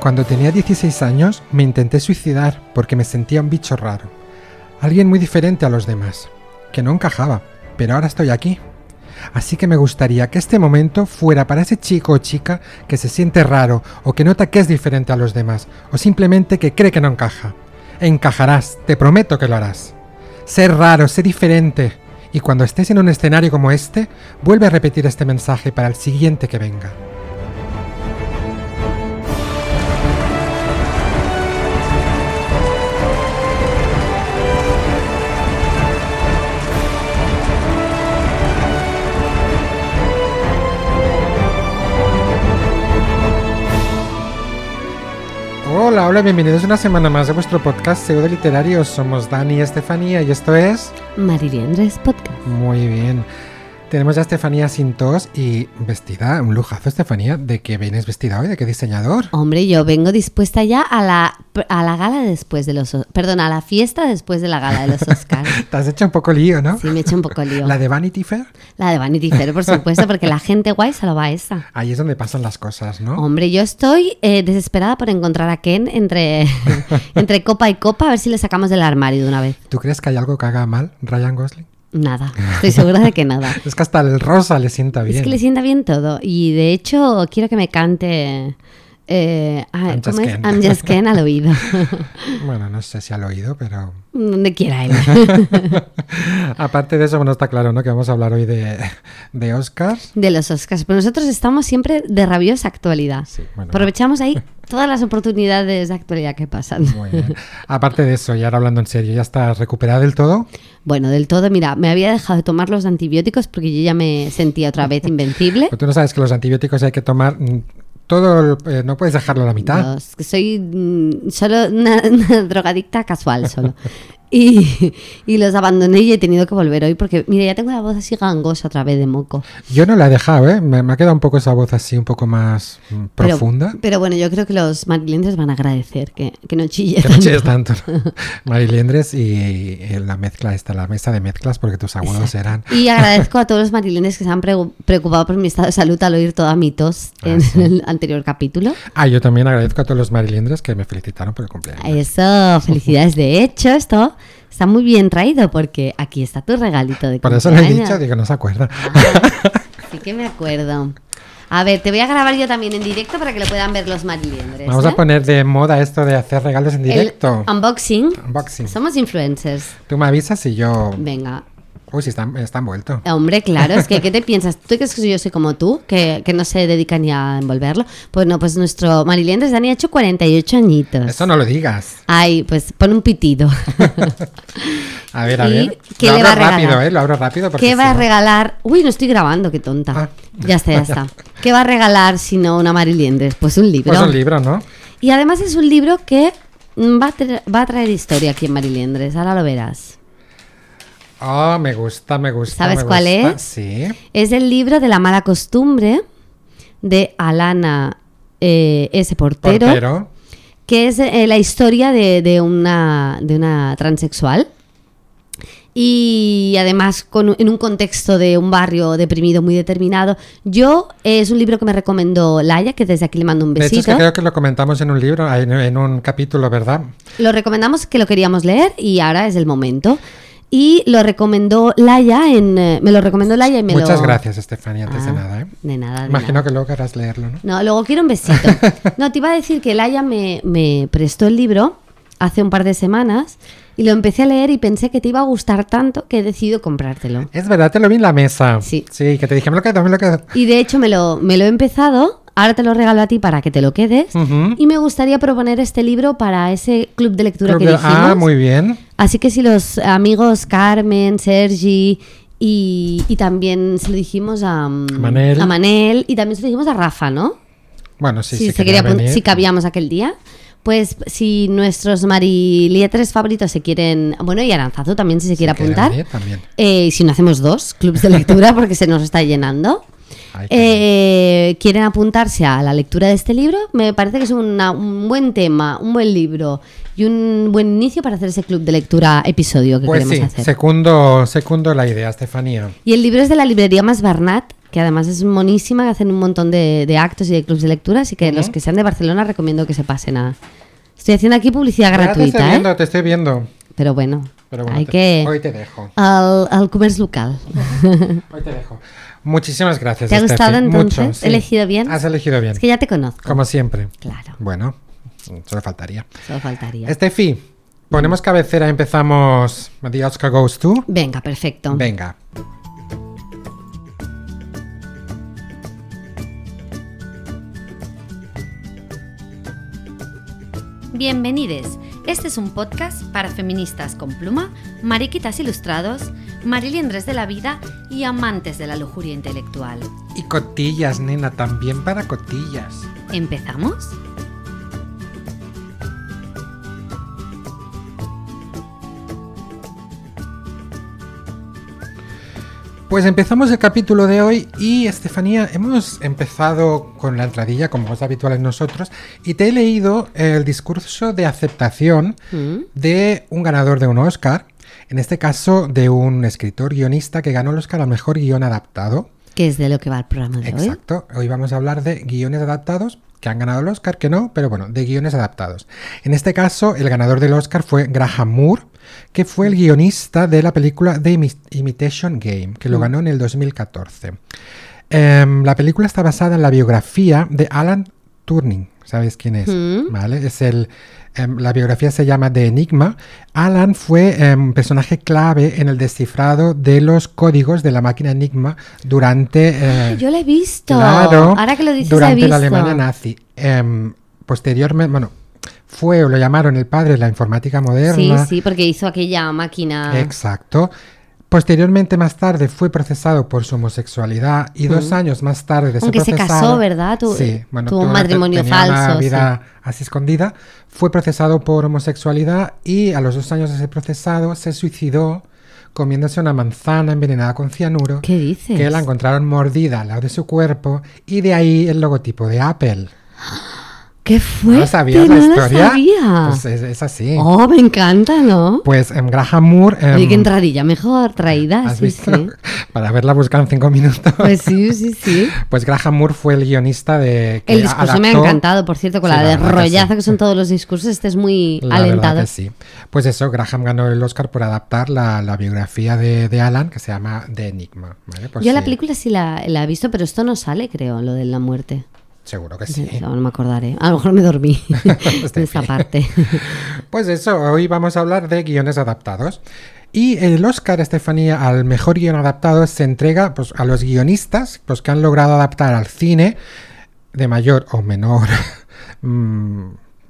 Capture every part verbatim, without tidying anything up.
Cuando tenía dieciséis años me intenté suicidar porque me sentía un bicho raro. Alguien muy diferente a los demás, que no encajaba, pero ahora estoy aquí. Así que me gustaría que este momento fuera para ese chico o chica que se siente raro o que nota que es diferente a los demás o simplemente que cree que no encaja. Encajarás, te prometo que lo harás. Ser raro, ser diferente. Y cuando estés en un escenario como este, vuelve a repetir este mensaje para el siguiente que venga. Hola, hola, bienvenidos una semana más a vuestro podcast Pseudo Literario. Somos Dani y Estefanía y esto es... Mariliendres Podcast. Muy bien. Tenemos ya a Estefanía sin tos y vestida, un lujazo, Estefanía. ¿De qué vienes vestida hoy? ¿De qué diseñador? Hombre, yo vengo dispuesta ya a la, a la gala después de los... Perdón, a la fiesta después de la gala de los Oscars. Te has hecho un poco lío, ¿no? Sí, me he hecho un poco lío. ¿La de Vanity Fair? La de Vanity Fair, por supuesto, porque la gente guay se lo va a esa. Ahí es donde pasan las cosas, ¿no? Hombre, yo estoy eh, desesperada por encontrar a Ken entre, entre copa y copa, a ver si le sacamos del armario de una vez. ¿Tú crees que hay algo que haga mal Ryan Gosling? Nada, estoy segura de que nada. Es que hasta el rosa le sienta bien. Es que le sienta bien todo. Y de hecho, quiero que me cante eh, ah, I'm ¿cómo Just es? Ken. I'm Just Ken al oído. Bueno, no sé si al oído, pero... Donde quiera él. Aparte de eso, bueno, está claro, ¿no? Que vamos a hablar hoy de, de Oscars. De los Oscars. Pero nosotros estamos siempre de rabiosa actualidad. Sí, bueno, aprovechamos ahí todas las oportunidades de actualidad que pasan. Muy bien. Aparte de eso, y ahora hablando en serio, ¿ya estás recuperada del todo? Bueno, del todo, mira, me había dejado de tomar los antibióticos porque yo ya me sentía otra vez invencible. Pero tú no sabes que los antibióticos hay que tomar todo, eh, no puedes dejarlo a la mitad. No, es que soy mm, solo una, una drogadicta casual solo. Y, y los abandoné y he tenido que volver hoy porque, mira, ya tengo la voz así gangosa otra vez de moco. Yo no la he dejado, ¿eh? Me, me ha quedado un poco esa voz así, un poco más mm, Pero, profunda. pero bueno, yo creo que los madrileños van a agradecer que, que no chille Que tanto. no chilles tanto. Mariliendres y, y la mezcla esta, la mesa de mezclas, porque tus agudos Exacto. eran... Y agradezco a todos los madrileños que se han pre- preocupado por mi estado de salud al oír toda mi tos Ah, en sí. el anterior capítulo. Ah, yo también agradezco a todos los mariliendres que me felicitaron por el cumpleaños. Eso, felicidades. De hecho, esto está muy bien traído porque aquí está tu regalito de Por eso le he cumpleaños. dicho, digo, no se acuerda. Ah, sí que me acuerdo. A ver, te voy a grabar yo también en directo para que lo puedan ver los madrileños. Vamos ¿eh? a poner de moda esto de hacer regalos en directo. El unboxing. Unboxing. Somos influencers. Tú me avisas y yo... Venga. Uy, sí, está, está envuelto. Hombre, claro, es que ¿qué te piensas? ¿Tú crees que yo soy como tú? Que, que no se dedica ni a envolverlo. Pues no, pues nuestro Mariliendres Dani ha hecho cuarenta y ocho añitos. Eso no lo digas. Ay, pues pon un pitido. A ver, a ¿Y ver. qué lo le abro va a regalar? rápido, ¿eh? Lo abro rápido. Porque ¿Qué va si a no- regalar? Uy, no estoy grabando, qué tonta. Ah. Ya está, ya está. ¿Qué va a regalar si no una Mariliendres? Pues un libro. Pues un libro, ¿no? Y además es un libro que va a, tra- va a traer historia aquí en Mariliendres. Ahora lo verás. Oh, me gusta, me gusta. ¿Sabes me cuál gusta. es? Sí. Es el libro de la mala costumbre de Alana eh, S. Portero, Portero. que es eh, la historia de, de, una, de una transexual. Y además con, en un contexto de un barrio deprimido muy determinado. Yo, eh, es un libro que me recomendó Laia, que desde aquí le mando un De hecho, besito. es que creo que lo comentamos en un libro, en, en un capítulo, ¿verdad? Lo recomendamos, que lo queríamos leer y ahora es el momento. Y lo recomendó Laia, en, eh, me lo recomendó Laia y me Muchas lo... gracias, Estefanía, antes de Ah, nada, ¿eh? De nada, de Imagino nada. que luego querrás leerlo, ¿no? No, luego quiero un besito. No, te iba a decir que Laia me, me prestó el libro hace un par de semanas y lo empecé a leer y pensé que te iba a gustar tanto que he decidido comprártelo. Es verdad, te lo vi en la mesa. Sí. Sí, que te dije, me lo quedo, me lo quedo. Y de hecho me lo, me lo he empezado, ahora te lo regalo a ti para que te lo quedes. Ujú. Y me gustaría proponer este libro para ese club de lectura Club que de- dijimos. Ah, muy bien. Así que si los amigos Carmen, Sergi y, y también se lo dijimos a mm, Manel. a Manel y también se lo dijimos a Rafa, ¿no? Bueno, sí, si, sí. se quería apun- si cabíamos aquel día. Pues si nuestros marilietres favoritos se quieren... Bueno, y Aranzazu también si se quiere apuntar. También. Eh, y si no hacemos dos clubs de lectura porque se nos está llenando. Ay, qué bien. Eh, quieren apuntarse a la lectura de este libro, me parece que es una- un buen tema, un buen libro y un buen inicio para hacer ese club de lectura episodio que Pues queremos sí, hacer. secundo, secundo la idea, Estefanía. Y el libro es de la librería Mas Bernat, que además es monísima, que hacen un montón de, de actos y de clubs de lectura, así que uh-huh. los que sean de Barcelona recomiendo que se pasen a... Estoy haciendo aquí publicidad ya gratuita, te estoy viendo, ¿eh? te estoy viendo. Pero bueno, Pero bueno hay te, que... Hoy te dejo. Al, al comercio local. Hoy te dejo. Muchísimas gracias, ¿Te ha Estefi. gustado entonces? Mucho, ¿He sí. elegido bien? Has elegido bien. Es que ya te conozco. Como siempre. Claro. Bueno, solo faltaría. Solo faltaría. Estefi, ponemos cabecera, empezamos The Oscar Goes To. Venga, perfecto. Venga. Bienvenidos. Este es un podcast para feministas con pluma, mariquitas ilustrados, mariliendres de la vida y amantes de la lujuria intelectual. Y cotillas, nena, también para cotillas. ¿Empezamos? Pues empezamos el capítulo de hoy y, Estefanía, hemos empezado con la entradilla, como es habitual en nosotros, y te he leído el discurso de aceptación ¿Mm? de un ganador de un Oscar, en este caso de un escritor guionista que ganó el Oscar al mejor guión adaptado. Que es de lo que va el programa de Exacto. hoy. Exacto. Hoy vamos a hablar de guiones adaptados que han ganado el Oscar, que no, pero bueno, de guiones adaptados. En este caso, el ganador del Oscar fue Graham Moore, que fue el guionista de la película The Imi- Imitation Game, que lo ganó en el dos mil catorce. Eh, la película está basada en la biografía de Alan Turing. ¿Sabes quién es? Mm. ¿Vale? Es el, eh, la biografía se llama The Enigma. Alan fue eh, un personaje clave en el descifrado de los códigos de la máquina Enigma durante... Eh, Yo la he visto. Claro, ahora que lo dices, durante he visto. la Alemania nazi. Eh, posteriormente, bueno, fue o lo llamaron el padre de la informática moderna. Sí, sí, porque hizo aquella máquina. Exacto. Posteriormente, más tarde, fue procesado por su homosexualidad y mm. dos años más tarde de ser Aunque procesado... se casó, ¿verdad? Tu, sí, bueno, tuvo un matrimonio tenía falso. Una vida sí. así escondida. Fue procesado por homosexualidad y a los dos años de ser procesado se suicidó comiéndose una manzana envenenada con cianuro. ¿Qué dices? Que la encontraron mordida al lado de su cuerpo y de ahí el logotipo de Apple. ¡Qué fuerte! ¿No sabías no la historia? Sabía. Pues es, es así. Oh, me encanta, ¿no? Pues um, Graham Moore... Um, Oye, qué entradilla mejor traída. ¿Has sí, visto? Sí. Para haberla buscado en cinco minutos. Pues sí, sí, sí. Pues Graham Moore fue el guionista de... Que el discurso adaptó... me ha encantado, por cierto, con sí, la, la de rollazo que, que sí. son sí. todos los discursos. Este es muy la alentado. Que sí. Pues eso, Graham ganó el Oscar por adaptar la, la biografía de, de Alan, que se llama The Enigma. ¿Vale? Pues Yo sí. la película sí la, la he visto, pero esto no sale, creo, lo de la muerte. Seguro que sí. No, no me acordaré. A lo mejor me dormí de esa parte. Pues eso, hoy vamos a hablar de guiones adaptados. Y el Oscar, Estefanía, al mejor guion adaptado se entrega pues, a los guionistas pues, que han logrado adaptar al cine de mayor o menor... mmm,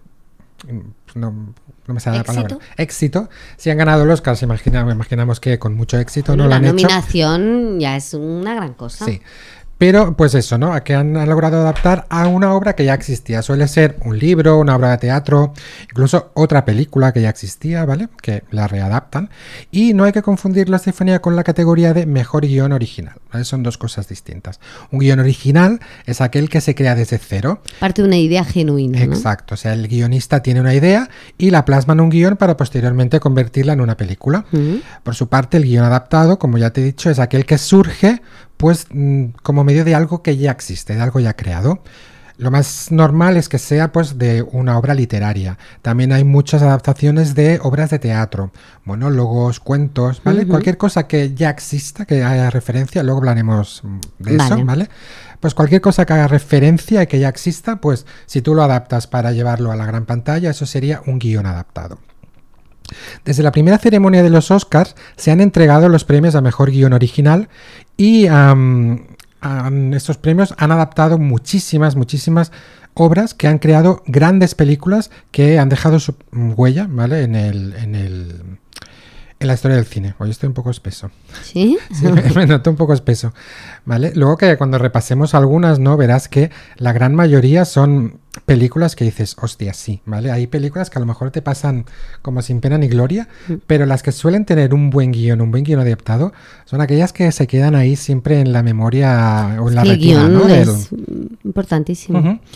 no, no me sale la palabra. Éxito. Si han ganado el Oscar, se imagina, imaginamos que con mucho éxito bueno, no lo han hecho. La hecho. nominación ya es una gran cosa. Sí. Pero, pues eso, ¿no? A que han, han logrado adaptar a una obra que ya existía. Suele ser un libro, una obra de teatro, incluso otra película que ya existía, ¿vale? Que la readaptan. Y no hay que confundirlo, Estefanía, con la categoría de mejor guión original, ¿vale? Son dos cosas distintas. Un guión original es aquel que se crea desde cero. Parte de una idea genuina, ¿no? Exacto. O sea, el guionista tiene una idea y la plasma en un guión para posteriormente convertirla en una película. Uh-huh. Por su parte, el guión adaptado, como ya te he dicho, es aquel que surge pues como medio de algo que ya existe, de algo ya creado. Lo más normal es que sea pues de una obra literaria. También hay muchas adaptaciones de obras de teatro, monólogos, cuentos, ¿vale? Uh-huh. Cualquier cosa que ya exista, que haya referencia, luego hablaremos de eso, ¿vale? ¿vale? Pues cualquier cosa que haga referencia y que ya exista, pues si tú lo adaptas para llevarlo a la gran pantalla, eso sería un guión adaptado. Desde la primera ceremonia de los Oscars se han entregado los premios a mejor guión original y um, um, estos premios han adaptado muchísimas, muchísimas obras que han creado grandes películas que han dejado su huella, ¿vale? En el, en el, en la historia del cine. Hoy estoy un poco espeso. ¿Sí? Sí, me, me noto un poco espeso, ¿vale? Luego que cuando repasemos algunas, ¿no? Verás que la gran mayoría son películas que dices, hostia, sí, ¿vale? Hay películas que a lo mejor te pasan como sin pena ni gloria, mm. pero las que suelen tener un buen guión, un buen guión adaptado, son aquellas que se quedan ahí siempre en la memoria o en la el retina, guión ¿no? es Del... importantísimo. Uh-huh.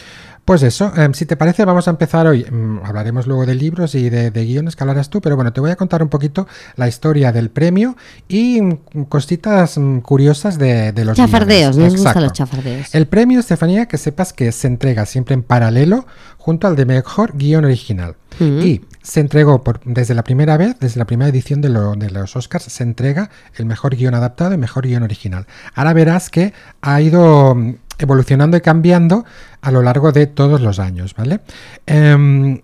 Pues eso, eh, si te parece vamos a empezar hoy, mm, hablaremos luego de libros y de, de guiones que hablarás tú, pero bueno, te voy a contar un poquito la historia del premio y mm, cositas mm, curiosas de, de los chafardeos, guiones. nos gustan los chafardeos. El premio, Estefanía, que sepas que se entrega siempre en paralelo junto al de mejor guión original. Mm-hmm. Y se entregó por, desde la primera vez, desde la primera edición de, lo, de los Oscars, se entrega el mejor guión adaptado y mejor guión original. Ahora verás que ha ido evolucionando y cambiando a lo largo de todos los años, ¿vale? Eh,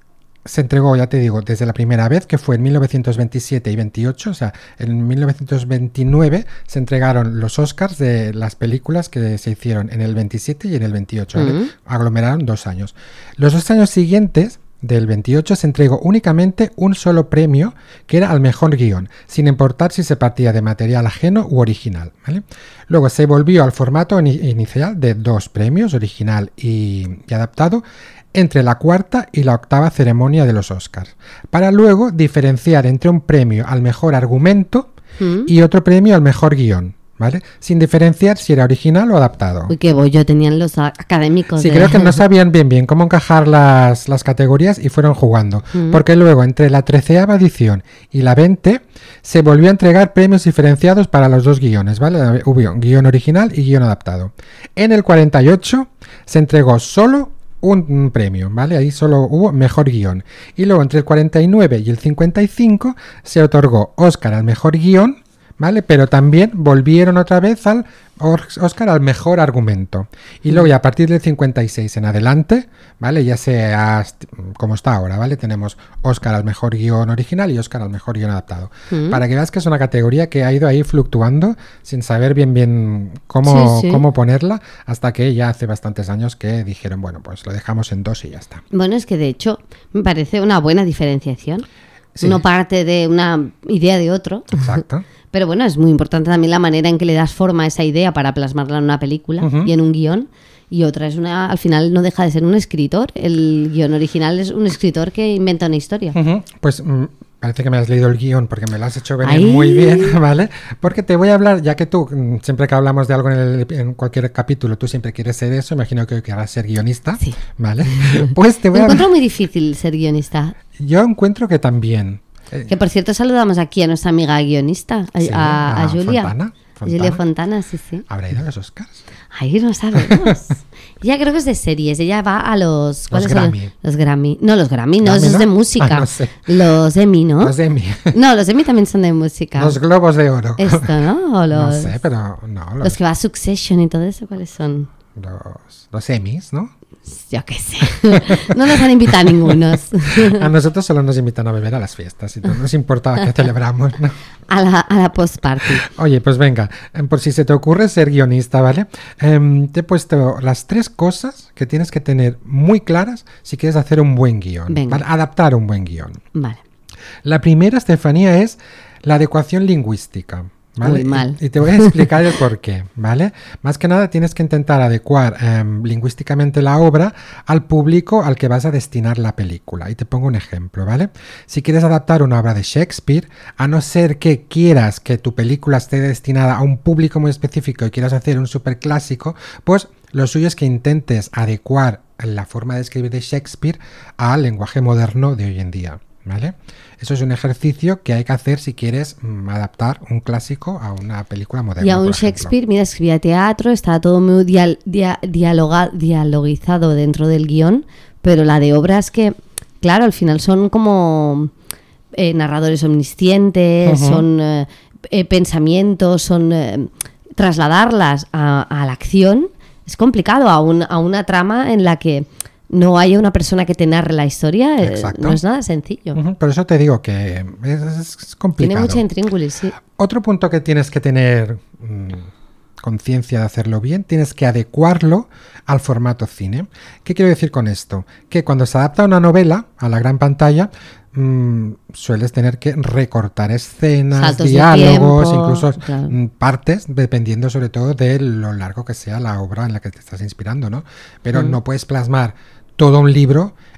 se entregó, ya te digo, desde la primera vez, que fue en mil novecientos veintisiete y veintiocho, o sea, en mil novecientos veintinueve se entregaron los Oscars de las películas que se hicieron en el veintisiete y en el veintiocho, ¿vale? Mm-hmm. Aglomeraron dos años. Los dos años siguientes, del veintiocho, se entregó únicamente un solo premio, que era al mejor guión, sin importar si se partía de material ajeno u original, ¿vale? Luego se volvió al formato in- inicial de dos premios, original y, y adaptado, entre la cuarta y la octava ceremonia de los Oscars, para luego diferenciar entre un premio al mejor argumento ¿Mm? y otro premio al mejor guión, ¿vale? Sin diferenciar si era original o adaptado. Uy, qué bollo tenían los académicos. Sí, de... creo que no sabían bien bien cómo encajar las, las categorías y fueron jugando. Mm. Porque luego, entre la treceava edición y la veinte, se volvió a entregar premios diferenciados para los dos guiones, ¿vale? Hubo guión original y guión adaptado. En el cuarenta y ocho se entregó solo un, un premio, ¿vale? Ahí solo hubo mejor guión. Y luego, entre el cuarenta y nueve y el cincuenta y cinco, se otorgó Oscar al mejor guión, ¿vale? Pero también volvieron otra vez al Oscar al mejor argumento. Y luego ya a partir del cincuenta y seis en adelante, ¿vale? Ya sea como está ahora, ¿vale? Tenemos Oscar al mejor guión original y Oscar al mejor guión adaptado. Mm. Para que veas que es una categoría que ha ido ahí fluctuando sin saber bien bien cómo, sí, sí. cómo ponerla, hasta que ya hace bastantes años que dijeron, bueno, pues lo dejamos en dos y ya está. Bueno, es que de hecho me parece una buena diferenciación. Sí. Uno parte de una idea de otro. Exacto. Pero bueno, es muy importante también la manera en que le das forma a esa idea para plasmarla en una película uh-huh. y en un guión. Y otra es una, al final no deja de ser un escritor. El guión original es un escritor que inventa una historia. Uh-huh. Pues mm, parece que me has leído el guión porque me lo has hecho venir ¡Ay! Muy bien, ¿vale? Porque te voy a hablar, ya que tú, siempre que hablamos de algo en, el, en cualquier capítulo, tú siempre quieres ser eso, imagino que querrás ser guionista, sí. ¿vale? Pues te voy me a encuentro muy difícil ser guionista. Yo encuentro que también. Que por cierto saludamos aquí a nuestra amiga guionista, a, sí, a, a, a Julia. Fontana, Fontana. Julia Fontana, sí, sí. ¿Habrá ido a los Oscars? Ahí no sabemos. Ella creo que es de series, ella va a los... Los Grammy. Los, los Grammy. No, los Grammy, no, Grammy, esos ¿no? es de música. Ah, no sé. Los Emmy, ¿no? Los Emmy. No, los Emmy también son de música. Los Globos de Oro. Esto, ¿no? O los, no sé, pero no. Los... los que va a Succession y todo eso, ¿cuáles son? Los, los Emmys, ¿no? Yo qué sé. No nos han invitado a ningunos. A nosotros solo nos invitan a beber a las fiestas y no nos importa que celebramos, ¿no? A la, a la post-party. Oye, pues venga, por si se te ocurre ser guionista, ¿vale? Eh, te he puesto las tres cosas que tienes que tener muy claras si quieres hacer un buen guión, ¿vale? Adaptar un buen guión. Vale. La primera, Estefanía, es la adecuación lingüística. ¿Vale? Muy mal. Y, y te voy a explicar el por qué, ¿vale? Más que nada tienes que intentar adecuar eh, lingüísticamente la obra al público al que vas a destinar la película. Y te pongo un ejemplo, ¿vale? Si quieres adaptar una obra de Shakespeare, a no ser que quieras que tu película esté destinada a un público muy específico y quieras hacer un superclásico, pues lo suyo es que intentes adecuar la forma de escribir de Shakespeare al lenguaje moderno de hoy en día, ¿vale? Eso es un ejercicio que hay que hacer si quieres mm, adaptar un clásico a una película moderna. Y a un Shakespeare, mira, escribía teatro, estaba todo muy dial, dia, dialoga, dialogizado dentro del guión, pero la de obras que, claro, al final son como eh, narradores omniscientes, uh-huh. son eh, eh, pensamientos, son eh, trasladarlas a, a la acción. Es complicado a, un, a una trama en la que no haya una persona que te narre la historia. Exacto. No es nada sencillo. Uh-huh. Por eso te digo que es, es complicado. Tiene mucha intríngulis, sí. Otro punto que tienes que tener mmm, conciencia de hacerlo bien, tienes que adecuarlo al formato cine. ¿Qué quiero decir con esto? Que cuando se adapta una novela a la gran pantalla, mmm, sueles tener que recortar escenas, saltos diálogos, de tiempo, incluso claro. mmm, partes, dependiendo sobre todo de lo largo que sea la obra en la que te estás inspirando, ¿no? Pero mm. no puedes plasmar todo un libro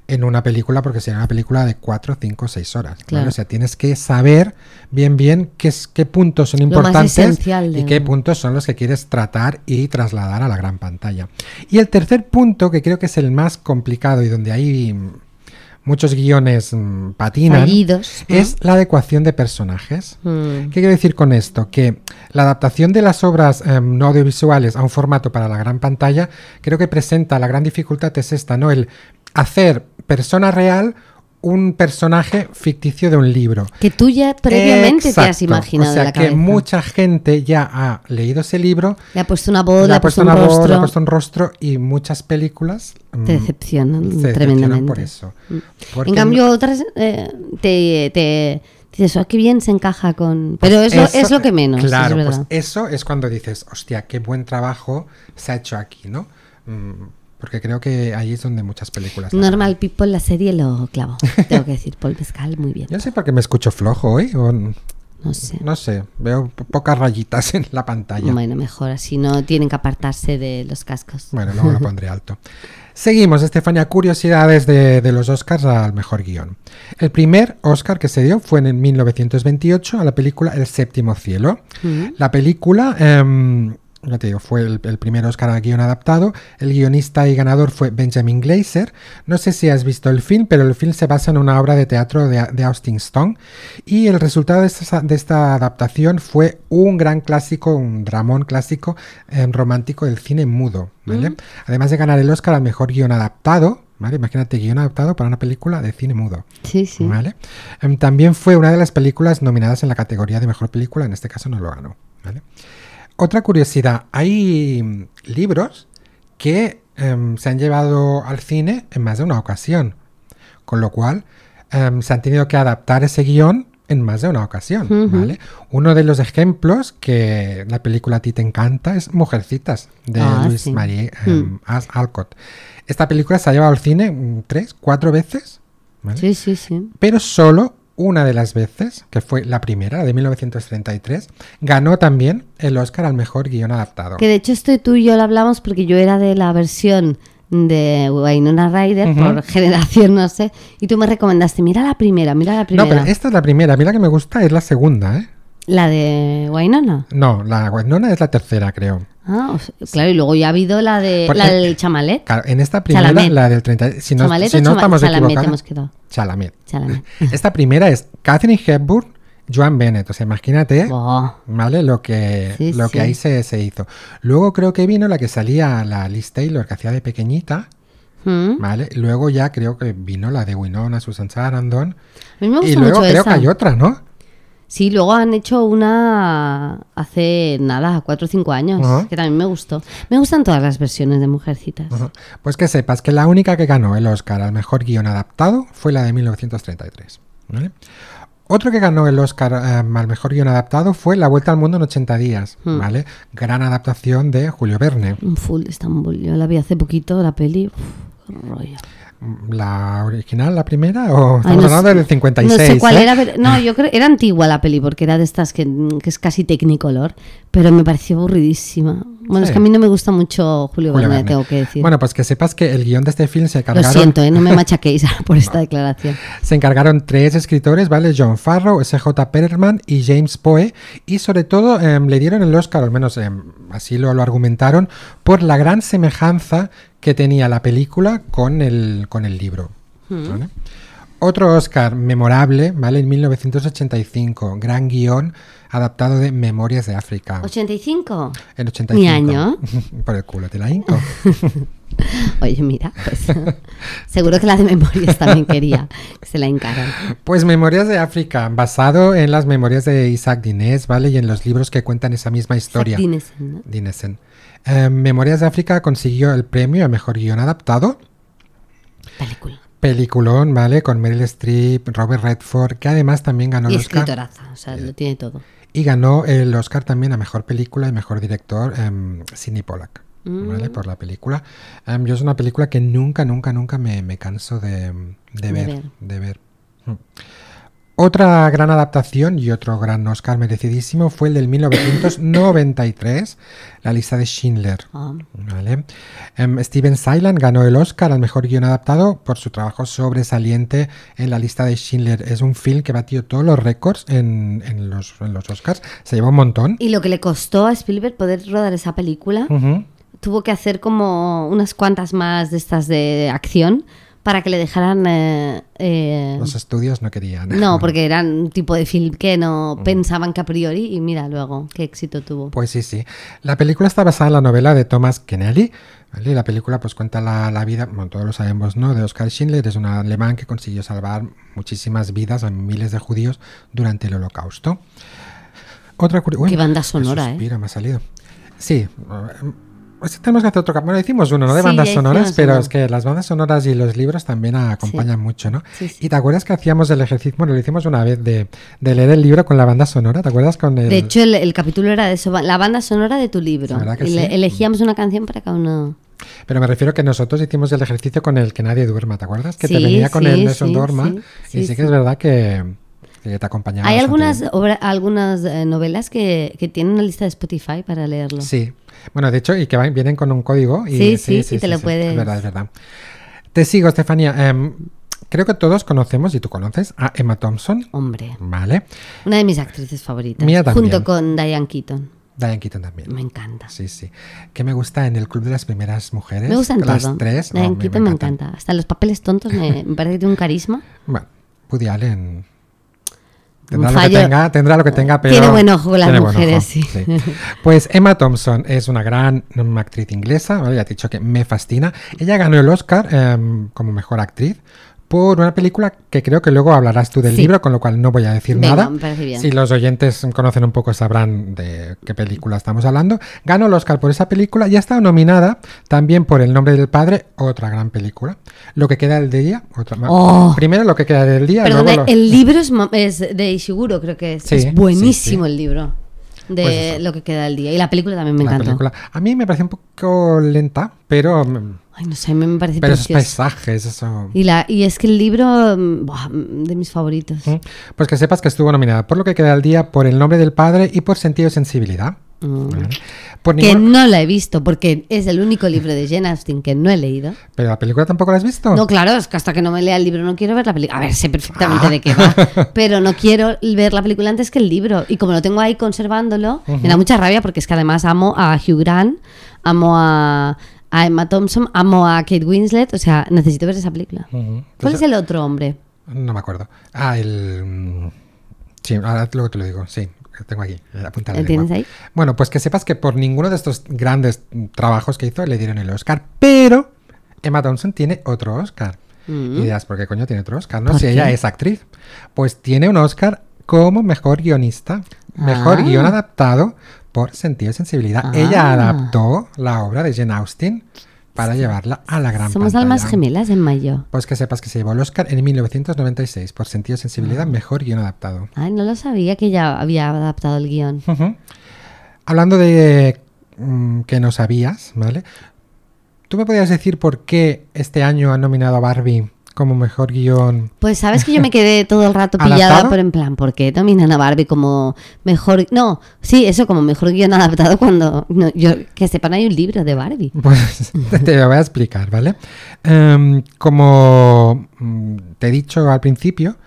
en una película, porque sería una película de cuatro, cinco, seis horas. Claro. ¿vale? O sea, tienes que saber bien bien qué, es, qué puntos son Lo más importantes esencial de- y qué puntos son los que quieres tratar y trasladar a la gran pantalla. Y el tercer punto, que creo que es el más complicado y donde hay mm, muchos guiones mm, patinan, Fallidos, ¿no? es la adecuación de personajes. Mm. ¿Qué quiero decir con esto? Que la adaptación de las obras eh, no audiovisuales a un formato para la gran pantalla, creo que presenta la gran dificultad es esta, ¿no? El hacer persona real un personaje ficticio de un libro. Que tú ya previamente te has Exacto. imaginado O sea, en la que cabeza. mucha gente ya ha leído ese libro, Le ha puesto una voz, le ha puesto un una voz, rostro. le ha puesto un rostro y muchas películas mm, Te decepcionan se decepcionan tremendamente. por eso. Porque En cambio, otras eh, te, te dices, oh, qué bien se encaja con... Pero es, lo, Eso- es lo que menos, Claro, es pues verdad. eso es cuando dices, hostia, qué buen trabajo se ha hecho aquí, ¿no? Mm, Porque creo que ahí es donde muchas películas... la Normal cagan. People, la serie lo clavo. Tengo que decir, Paul Mescal, muy bien. Yo no sé por qué me escucho flojo hoy, o n- No sé. no sé, veo po- pocas rayitas en la pantalla. Bueno, mejor, así no tienen que apartarse de los cascos. Bueno, luego lo pondré alto. Seguimos, Estefanía, curiosidades de, de los Oscars al mejor guión. El primer Oscar que se dio fue en mil novecientos veintiocho a la película El séptimo cielo. Mm. La película, em, ya te digo, fue el, el primer Oscar a guión adaptado. El guionista y ganador fue Benjamin Glaser. No sé si has visto el film, pero el film se basa en una obra de teatro de, de Austin Stone. Y el resultado de esta, de esta adaptación fue un gran clásico, un dramón clásico em, romántico del cine mudo. ¿vale? Mm. Además de ganar el Oscar al mejor guión adaptado. ¿Vale? Imagínate, guión adaptado para una película de cine mudo. Sí, sí. ¿Vale? Em, también fue una de las películas nominadas en la categoría de mejor película, en este caso no lo ganó. ¿Vale? Otra curiosidad, hay mm, libros que em, se han llevado al cine en más de una ocasión, con lo cual em, se han tenido que adaptar ese guión en más de una ocasión. Ujú. ¿vale? Uno de los ejemplos que la película a ti te encanta es Mujercitas, de Ah, Luis sí. Marie em, Mm. As- Alcott. Esta película se ha llevado al cine mm, tres, cuatro veces, ¿vale? Sí, sí, sí. Pero solo una de las veces, que fue la primera, la de mil novecientos treinta y tres, ganó también el Oscar al mejor guión adaptado. Que de hecho esto tú y yo lo hablamos porque yo era de la versión de Winona Ryder, Ujú. por generación, no sé, y tú me recomendaste, mira la primera, mira la No, primera. pero esta es la primera. A mí la que me gusta es la segunda, ¿eh? La de Winona. No, la Winona es la tercera, creo. Ah, o sea, claro, y luego ya ha habido la de Porque- la del Chamalet. Claro, en esta primera, Chalamet. la del treinta... Si no, Chamalet si o no Chama- estamos Chalamet equivocados... hemos quedado. Chalamet. Chalamet. Esta primera es Catherine Hepburn, Joan Bennett. O sea, imagínate... Oh, ¿Vale? Lo que, Sí, lo que sí. ahí se, se hizo. Luego creo que vino la que salía la Liz Taylor, que hacía de pequeñita, ¿Mm? ¿vale? Luego ya creo que vino la de Winona, Susan Sarandon. A mí me gusta Y luego mucho creo esa. que hay otra, ¿no? Sí, luego han hecho una hace nada, cuatro o cinco años, Ajá. que también me gustó. Me gustan todas las versiones de Mujercitas. Ajá. Pues que sepas que la única que ganó el Oscar al mejor guión adaptado fue la de mil novecientos treinta y tres. ¿vale? Otro que ganó el Oscar eh, al mejor guión adaptado fue La Vuelta al Mundo en ochenta días, Hmm. ¿vale? Gran adaptación de Julio Verne. Un full Estambul. Yo la vi hace poquito, la peli. Uf, qué rollo. ¿La original, la primera? ¿O Ay, estamos no hablando sé- del cincuenta y seis? No sé cuál ¿eh? era, pero- no, yo creo era antigua la peli porque era de estas que, que es casi Technicolor, pero me pareció aburridísima. Bueno, Sí. es que a mí no me gusta mucho Julio, Julio Verne, Verne. tengo que decir. Bueno, pues que sepas que el guión de este film se Lo cargaron, siento, ¿eh? No me machaquéis por esta declaración. se encargaron tres escritores, ¿vale? John Farrow, S J Perelman y James Poe, y sobre todo em, le dieron el Oscar, al menos em, así lo, lo argumentaron, por la gran semejanza que tenía la película con el, con el libro. ¿vale? Otro Oscar memorable, ¿vale? En mil novecientos ochenta y cinco, gran guión adaptado de Memorias de África. ¿ochenta y cinco? En ochenta y cinco. ¿Mi año? Por el culo te la hinco. Oye, mira, pues seguro que la de Memorias también quería que se la encaran. Pues Memorias de África, basado en las memorias de Isaac Dinés, ¿vale? Y en los libros que cuentan esa misma historia. Isaac Dinesen, ¿no? Dinesen. Eh, Memorias de África consiguió el premio a mejor guión adaptado. Película. Peliculón, ¿vale? Con Meryl Streep, Robert Redford, que además también ganó Y el Oscar. escritoraza, o sea, lo tiene todo. Y ganó el Oscar también a mejor película y mejor director, um, Sidney Pollack, Mm. ¿vale? Por la película. Um, yo es una película que nunca, nunca, nunca me, me canso de, de De ver. ver. De ver. Mm. Otra gran adaptación y otro gran Oscar merecidísimo fue el del mil novecientos noventa y tres, La lista de Schindler. Ah. ¿Vale? Um, Steven Sailand ganó el Oscar al mejor guion adaptado por su trabajo sobresaliente en La lista de Schindler. Es un film que batió todos los récords en, en, los, en los Oscars. Se llevó un montón. Y lo que le costó a Spielberg poder rodar esa película, uh-huh. tuvo que hacer como unas cuantas más de estas de acción para que le dejaran... Eh, eh... Los estudios no querían. No, porque eran un tipo de film que no mm. pensaban que a priori, y mira luego qué éxito tuvo. Pues sí, sí. La película está basada en la novela de Thomas Keneally, ¿vale? Y la película pues cuenta la, la vida, bueno, todos lo sabemos, ¿no?, de Oskar Schindler. Es un alemán que consiguió salvar muchísimas vidas a miles de judíos durante el Holocausto. Otra curi- Qué banda sonora, suspiro, ¿eh? Me ha salido. Sí. Pues tenemos que hacer otro capítulo. Bueno, hicimos uno, ¿no?, de sí, bandas sonoras, pero uno. Es que las bandas sonoras y los libros también acompañan sí. mucho, ¿no? Sí, sí. Y te acuerdas que hacíamos el ejercicio, bueno, lo hicimos una vez de, de leer el libro con la banda sonora, ¿te acuerdas? Con el... De hecho, el, el capítulo era de eso, la banda sonora de tu libro. Que y sí? le, elegíamos una canción para cada uno. Pero me refiero que nosotros hicimos el ejercicio con el Que nadie duerma, ¿te acuerdas? Que sí, te venía con sí, el Nelson sí, Dorma, sí, sí, y sí, sí que es verdad que, que te acompañaba. Hay algunas, obra, algunas eh, novelas que, que tienen una lista de Spotify para leerlo. Sí. Bueno, de hecho, y que van, vienen con un código. Y, sí, sí, sí, sí, y te sí, lo sí, puedes... Es verdad, es verdad. Te sigo, Estefanía. Um, creo que todos conocemos, y tú conoces, a Emma Thompson. Hombre. Vale. Una de mis actrices favoritas. Mía también. Junto con Diane Keaton. Diane Keaton también. Me encanta. Sí, sí. Que me gusta en El Club de las Primeras Mujeres. Me gustan las todo. tres. Diane Oh, Keaton me, me encanta. Hasta los papeles tontos me, me parece que tiene un carisma. Bueno, Woody Allen... Tendrá lo, que tenga, tendrá lo que tenga, pero... Tiene buen ojo con las mujeres, ojo, sí. sí. Pues Emma Thompson es una gran actriz inglesa, ¿vale? Ya te he dicho que me fascina. Ella ganó el Oscar eh, como mejor actriz por una película que creo que luego hablarás tú del sí. libro, con lo cual no voy a decir Venga, nada. Me parece bien. Si los oyentes conocen un poco sabrán de qué película estamos hablando. Ganó el Oscar por esa película y ha estado nominada también por El nombre del padre, otra gran película. Lo que queda del día, otra oh. Primero Lo que queda del día. Perdón, luego lo... el libro es, es de Ishiguro, creo que es, sí, es buenísimo sí, sí. el libro. De pues Lo que queda del día. Y la película también me la encantó. Película. A mí me parece un poco lenta, pero... Ay, no sé, a mí me parece Pero precioso. esos paisajes, eso... Y, la, y es que el libro, buah, de mis favoritos. Pues que sepas que estuvo nominada por Lo que queda del día, por El nombre del padre y por Sentido y sensibilidad. Mm. Bueno, por que ningún... no la he visto, porque es el único libro de Jane Austen que no he leído. ¿Pero la película tampoco la has visto? No, claro, es que hasta que no me lea el libro no quiero ver la película. A ver, sé perfectamente ah. de qué va, pero no quiero ver la película antes que el libro. Y como lo tengo ahí conservándolo, uh-huh. me da mucha rabia porque es que además amo a Hugh Grant, amo a, a Emma Thompson, amo a Kate Winslet, o sea, necesito ver esa película. Uh-huh. ¿Cuál es el otro hombre? No me acuerdo. Ah, el... Sí, ahora luego te lo digo, sí. Tengo aquí, apuntado. ¿Lo tienes ahí? Bueno, pues que sepas que por ninguno de estos grandes trabajos que hizo le dieron el Oscar, pero Emma Thompson tiene otro Oscar. Mm. Y dirás, ¿por qué coño tiene otro Oscar? No, si qué? Ella es actriz. Pues tiene un Oscar como mejor guionista, mejor ah. guion adaptado por Sentido y sensibilidad. Ah. Ella adaptó la obra de Jane Austen para sí. llevarla a la gran Somos pantalla. Somos almas gemelas en mayo. Pues que sepas que se llevó el Oscar en mil novecientos noventa y seis por Sentido y sensibilidad, ah. mejor guion adaptado. Ay, no lo sabía que ya había adaptado el guión. Uh-huh. Hablando de um, que no sabías, ¿vale? ¿Tú me podrías decir por qué este año han nominado a Barbie como mejor guión? Pues sabes que yo me quedé todo el rato pillada por en plan, ¿por qué nominan a Barbie como mejor? No, sí, eso como mejor guión adaptado cuando no, yo que sepan hay un libro de Barbie. Pues te lo voy a explicar, ¿vale? Um, como te he dicho al principio,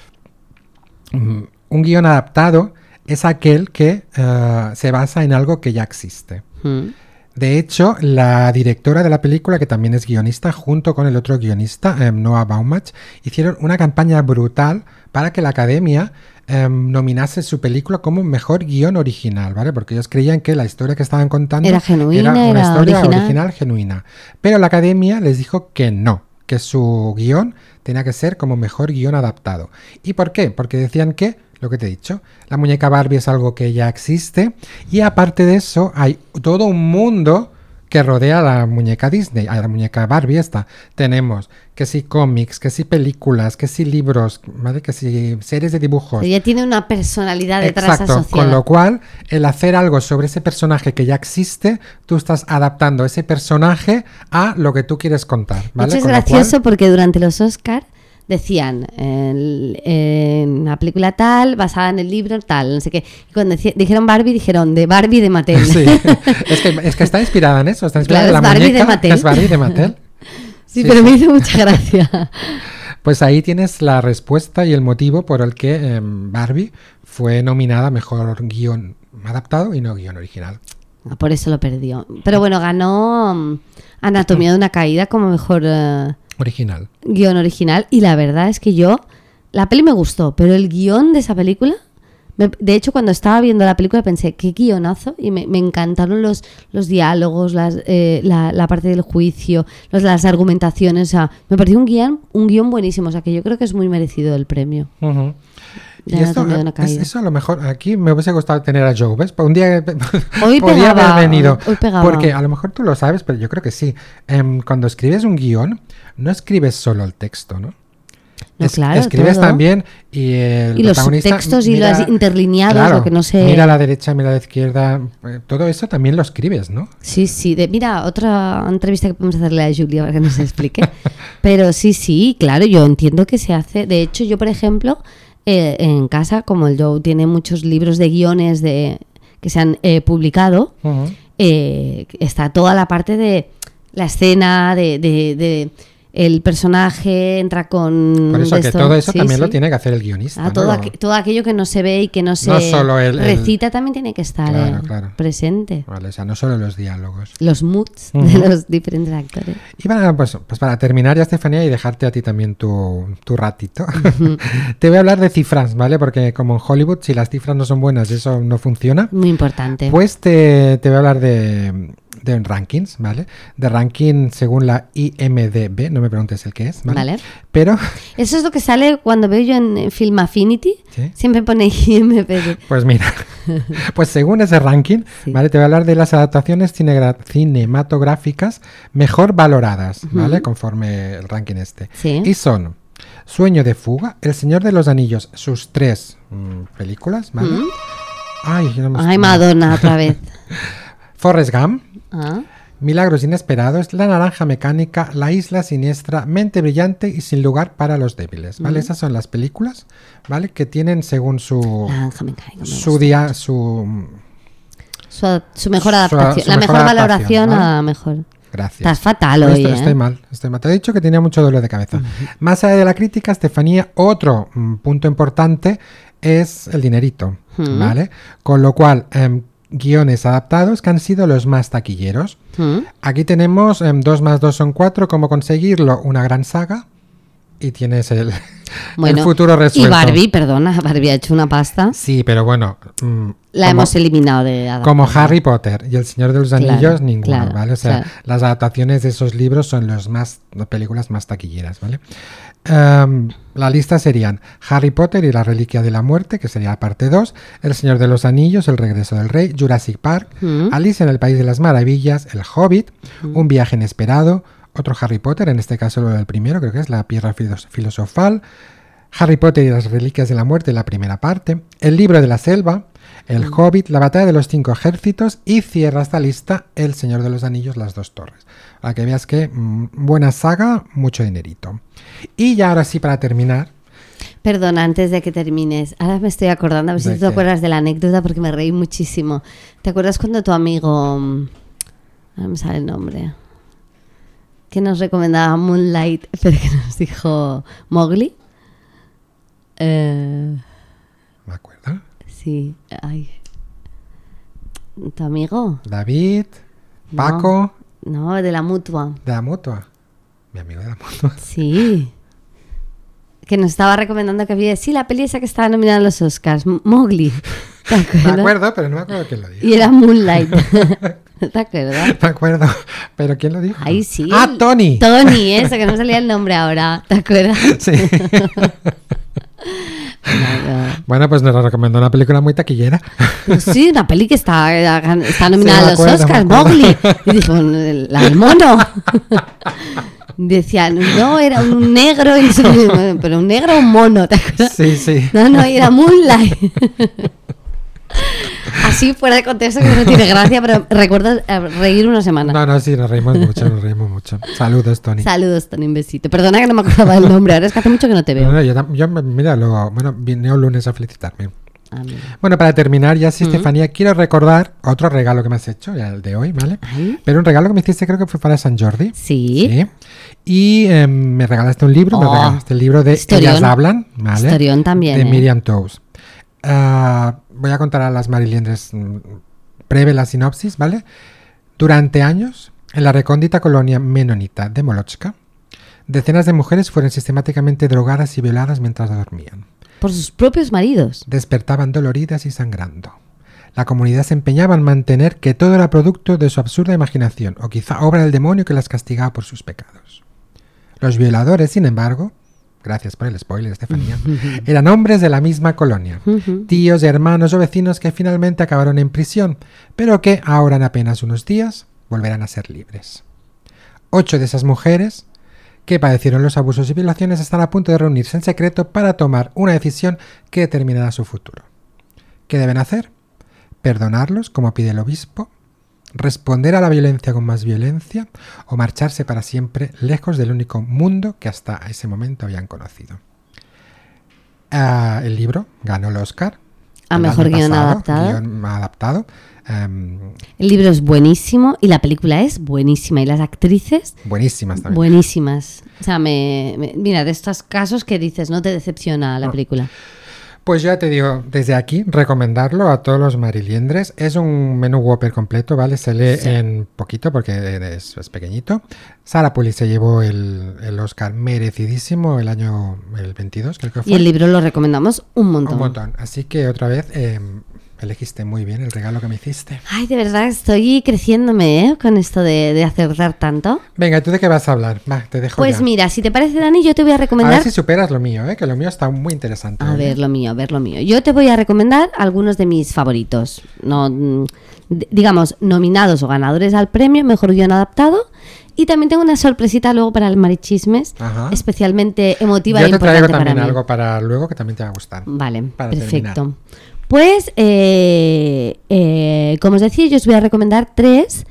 um, un guión adaptado es aquel que uh, se basa en algo que ya existe. ¿Mm? De hecho, la directora de la película, que también es guionista, junto con el otro guionista, eh, Noah Baumbach, hicieron una campaña brutal para que la Academia eh, nominase su película como mejor guión original, ¿vale? Porque ellos creían que la historia que estaban contando era genuina, era una era historia original. original, genuina. Pero la Academia les dijo que no, que su guión tenía que ser como mejor guión adaptado. ¿Y por qué? Porque decían que, lo que te he dicho, la muñeca Barbie es algo que ya existe y aparte de eso hay todo un mundo que rodea a la muñeca Disney, a la muñeca Barbie esta. Tenemos que si cómics, que si películas, que si libros, ¿vale? Que si series de dibujos. Ella tiene una personalidad detrás Exacto, asociada. con lo cual el hacer algo sobre ese personaje que ya existe, tú estás adaptando ese personaje a lo que tú quieres contar, ¿vale? De hecho, es con gracioso cual... porque durante los Oscar decían en, en la película tal, basada en el libro tal, no sé qué. Y cuando deci- dijeron Barbie, dijeron de Barbie de Mattel. Sí, es que, es que está inspirada en eso, está inspirada Claro, en la es Barbie muñeca, de Mattel. que es Barbie de Mattel. Sí, Sí, pero sí. me hizo mucha gracia. Pues ahí tienes la respuesta y el motivo por el que eh, Barbie fue nominada a Mejor Guión Adaptado y no Guión Original. Ah, por eso lo perdió. Pero bueno, ganó mm, Anatomía de una caída como mejor eh, Original. guión original. Y la verdad es que yo, la peli me gustó, pero el guión de esa película, me- de hecho cuando estaba viendo la película pensé, qué guionazo, y me, me encantaron los, los diálogos, las, eh, la, la parte del juicio, los, las argumentaciones. O sea, me pareció un guión, un guión buenísimo, o sea que yo creo que es muy merecido el premio. Ujú. De Y esto, Anatomía de una es- caída. eso a lo mejor aquí me hubiese gustado tener a Joe, ¿ves? Un día Hoy podía pegaba, haber venido. hoy pegaba. Porque a lo mejor tú lo sabes, pero yo creo que sí. Em, cuando escribes un guión, no escribes solo el texto, ¿no? No, Es- claro, escribes todo. también y el Y los protagonista subtextos y mira- los interlineados, claro, lo que no sé. mira a la derecha, mira a la izquierda, eh, todo eso también lo escribes, ¿no? Sí, sí. De, mira, otra entrevista que podemos hacerle a Julia para que nos explique. Pero sí, sí, claro, yo entiendo que se hace. De hecho, yo, por ejemplo, eh, en casa, como el Joe tiene muchos libros de guiones de, que se han eh, publicado, Ujú. eh, está toda la parte de la escena, de, de, de el personaje entra con... Por eso de que esto. todo eso Sí, también sí. lo tiene que hacer el guionista. Ah, ¿no? todo, Lo- aqu- todo aquello que no se ve y que no se No solo el- el- recita también tiene que estar Claro, eh, claro. presente. Vale, o sea, no solo los diálogos. Los moods Ujú. de los diferentes actores. Y para, pues, pues para terminar ya, Estefanía, y dejarte a ti también tu, tu ratito, te voy a hablar de cifras, ¿vale? Porque como en Hollywood, si las cifras no son buenas, eso no funciona. Muy importante. Pues te, te voy a hablar de, de rankings, ¿vale? De ranking según la I M D B, no me preguntes el que es, ¿vale? Vale. Pero, Eso es lo que sale cuando veo yo en Film Affinity. ¿sí? Siempre pone I M D B. Pues mira, pues según ese ranking, Sí. ¿vale? Te voy a hablar de las adaptaciones cinegra- cinematográficas mejor valoradas, ¿vale? Conforme el ranking este. Sí. Y son Sueño de fuga, El Señor de los Anillos, sus tres mm, películas, ¿vale? Mm. Ay, no hemos- Ay, Madonna, otra vez. Forrest Gump, Ah, Milagros Inesperados, La Naranja Mecánica, La Isla Siniestra, Mente Brillante y Sin Lugar para los Débiles, ¿vale? Mm. Esas son las películas, ¿vale? Que tienen según su... Naranja Mecánica, me su gusta. día, su... Su, su mejor su- adaptación. su la mejor mejor adaptación, valoración ¿vale? a mejor. Gracias. Estás fatal No, hoy, estoy, ¿eh? estoy mal, estoy mal. Te he dicho que tenía mucho dolor de cabeza. Más allá de la crítica, Estefanía, otro mm, punto importante es el dinerito, Mm. ¿vale? Con lo cual, em, guiones adaptados que han sido los más taquilleros. Mm. Aquí tenemos em, dos más dos son cuatro, cómo conseguirlo, una gran saga. Y tienes el, Bueno, el futuro resuelto. Y Barbie, perdona, Barbie ha hecho una pasta. Sí, pero bueno. mm, La como- hemos eliminado de adaptación. Como Harry Potter y El Señor de los Claro, Anillos, ninguno, claro, ¿vale? O sea, claro. las adaptaciones de esos libros son las más, las películas más taquilleras, ¿vale? Em, la lista serían Harry Potter y la Reliquia de la Muerte, que sería la parte dos, El Señor de los Anillos, El Regreso del Rey, Jurassic Park, Mm. Alice en el País de las Maravillas, El Hobbit, Un Viaje Inesperado, otro Harry Potter, en este caso el primero, creo que es La Piedra Filos- Filosofal, Harry Potter y las Reliquias de la Muerte, la primera parte, El Libro de la Selva, El Hobbit, La Batalla de los Cinco Ejércitos y cierra esta lista El Señor de los Anillos, Las Dos Torres. Para que veas que mm, buena saga, mucho dinerito. Y ya ahora sí, para terminar, Perdona, antes de que termines, ahora me estoy acordando, a ver si ¿De tú te qué? acuerdas de la anécdota porque me reí muchísimo. ¿Te acuerdas cuando tu amigo, mm, no me sale el nombre, que nos recomendaba Moonlight, pero que nos dijo Mowgli? Eh, ¿me acuerdo? sí, ay. ¿Tu amigo? David, No. Paco, No, de la mutua. de la Mutua. Mi amigo de la Mutua. Sí. Que nos estaba recomendando que había... Sí, la peli esa que estaba nominada a los Oscars, M- Mowgli. ¿Te Me acuerdas? acuerdo, pero no me acuerdo quién lo dijo. Y era Moonlight. ¿Te acuerdas? Me acuerdo, pero ¿quién lo dijo? Ahí sí. ¡Ah, Tony! Tony, eso, que no me salía el nombre ahora. ¿Te acuerdas? Sí. Claro. Bueno, pues nos recomendó una película muy taquillera. Pues sí, una peli que está, está nominada Sí, me a los acuerdo, Oscars, me acuerdo. Mowgli. Y dijo, la del mono. Decían, no, era un negro, y no sé qué, pero un negro o un mono, ¿te acuerdas? Sí, sí. No, no, era Moonlight. Así fuera de contexto que no tiene gracia, pero recuerdo reír una semana. No, no, sí, nos reímos mucho, nos reímos mucho. Saludos, Tony. Saludos, Tony, un besito. Perdona que no me acordaba del nombre, ahora es que hace mucho que no te veo. No, no, yo, yo, mira, luego, bueno, vine un lunes a felicitarme. Ah, mira. Bueno, para terminar, ya sí, Mm. Estefanía, quiero recordar otro regalo que me has hecho, ya el de hoy, ¿vale? Ay. Pero un regalo que me hiciste creo que fue para San Jordi. Sí. Sí. Y eh, me regalaste un libro, me Oh, regalaste el libro de historión. Ellas Hablan, ¿vale? Historión también, De ¿eh? Miriam Toews. Ah, voy a contar a las mariliendres mm, breve la sinopsis, ¿vale? Durante años, en la recóndita colonia menonita de Molochka, decenas de mujeres fueron sistemáticamente drogadas y violadas mientras dormían. Por sus propios maridos. Despertaban doloridas y sangrando. La comunidad se empeñaba en mantener que todo era producto de su absurda imaginación, o quizá obra del demonio que las castigaba por sus pecados. Los violadores, sin embargo, gracias por el spoiler, Estefanía, eran hombres de la misma colonia, Ujú. tíos, hermanos o vecinos que finalmente acabaron en prisión, pero que ahora en apenas unos días volverán a ser libres. Ocho de esas mujeres que padecieron los abusos y violaciones están a punto de reunirse en secreto para tomar una decisión que determinará su futuro. ¿Qué deben hacer? ¿Perdonarlos, como pide el obispo? ¿Responder a la violencia con más violencia? ¿O marcharse para siempre lejos del único mundo que hasta ese momento habían conocido? Uh, el libro ganó el Oscar. A el mejor año guión pasado, adaptado. guión adaptado. Um, El libro es buenísimo y la película es buenísima. Y las actrices, buenísimas también. buenísimas. O sea, me, me- mira, de estos casos que dices, no te decepciona la No. película. Pues ya te digo, desde aquí, recomendarlo a todos los mariliendres. Es un menú Whopper completo, ¿vale? Se lee Sí. en poquito porque es, es pequeñito. Sarah Polley se llevó el, el Oscar merecidísimo el año el veintidós, creo que fue. Y el libro lo recomendamos un montón. Un montón. Así que otra vez eh, elegiste muy bien el regalo que me hiciste. Ay, de verdad, estoy creciéndome, ¿eh? Con esto de, de acertar tanto. Venga, ¿tú de qué vas a hablar? Va, te dejo Pues ya. mira, si te parece, Dani, yo te voy a A recomendar... ver si superas lo mío, ¿eh? Que lo mío está muy interesante. A ¿eh? ver lo mío, a ver lo mío. Yo te voy a recomendar algunos de mis favoritos. No, mm, d- digamos, nominados o ganadores al premio Mejor Guión Adaptado. Y también tengo una sorpresita luego para el Marichismes, Ajá. especialmente emotiva Yo e te traigo importante también para mí. algo para luego que también te va a gustar. Vale, para perfecto. terminar. Pues, eh, eh, como os decía, yo os voy a recomendar tres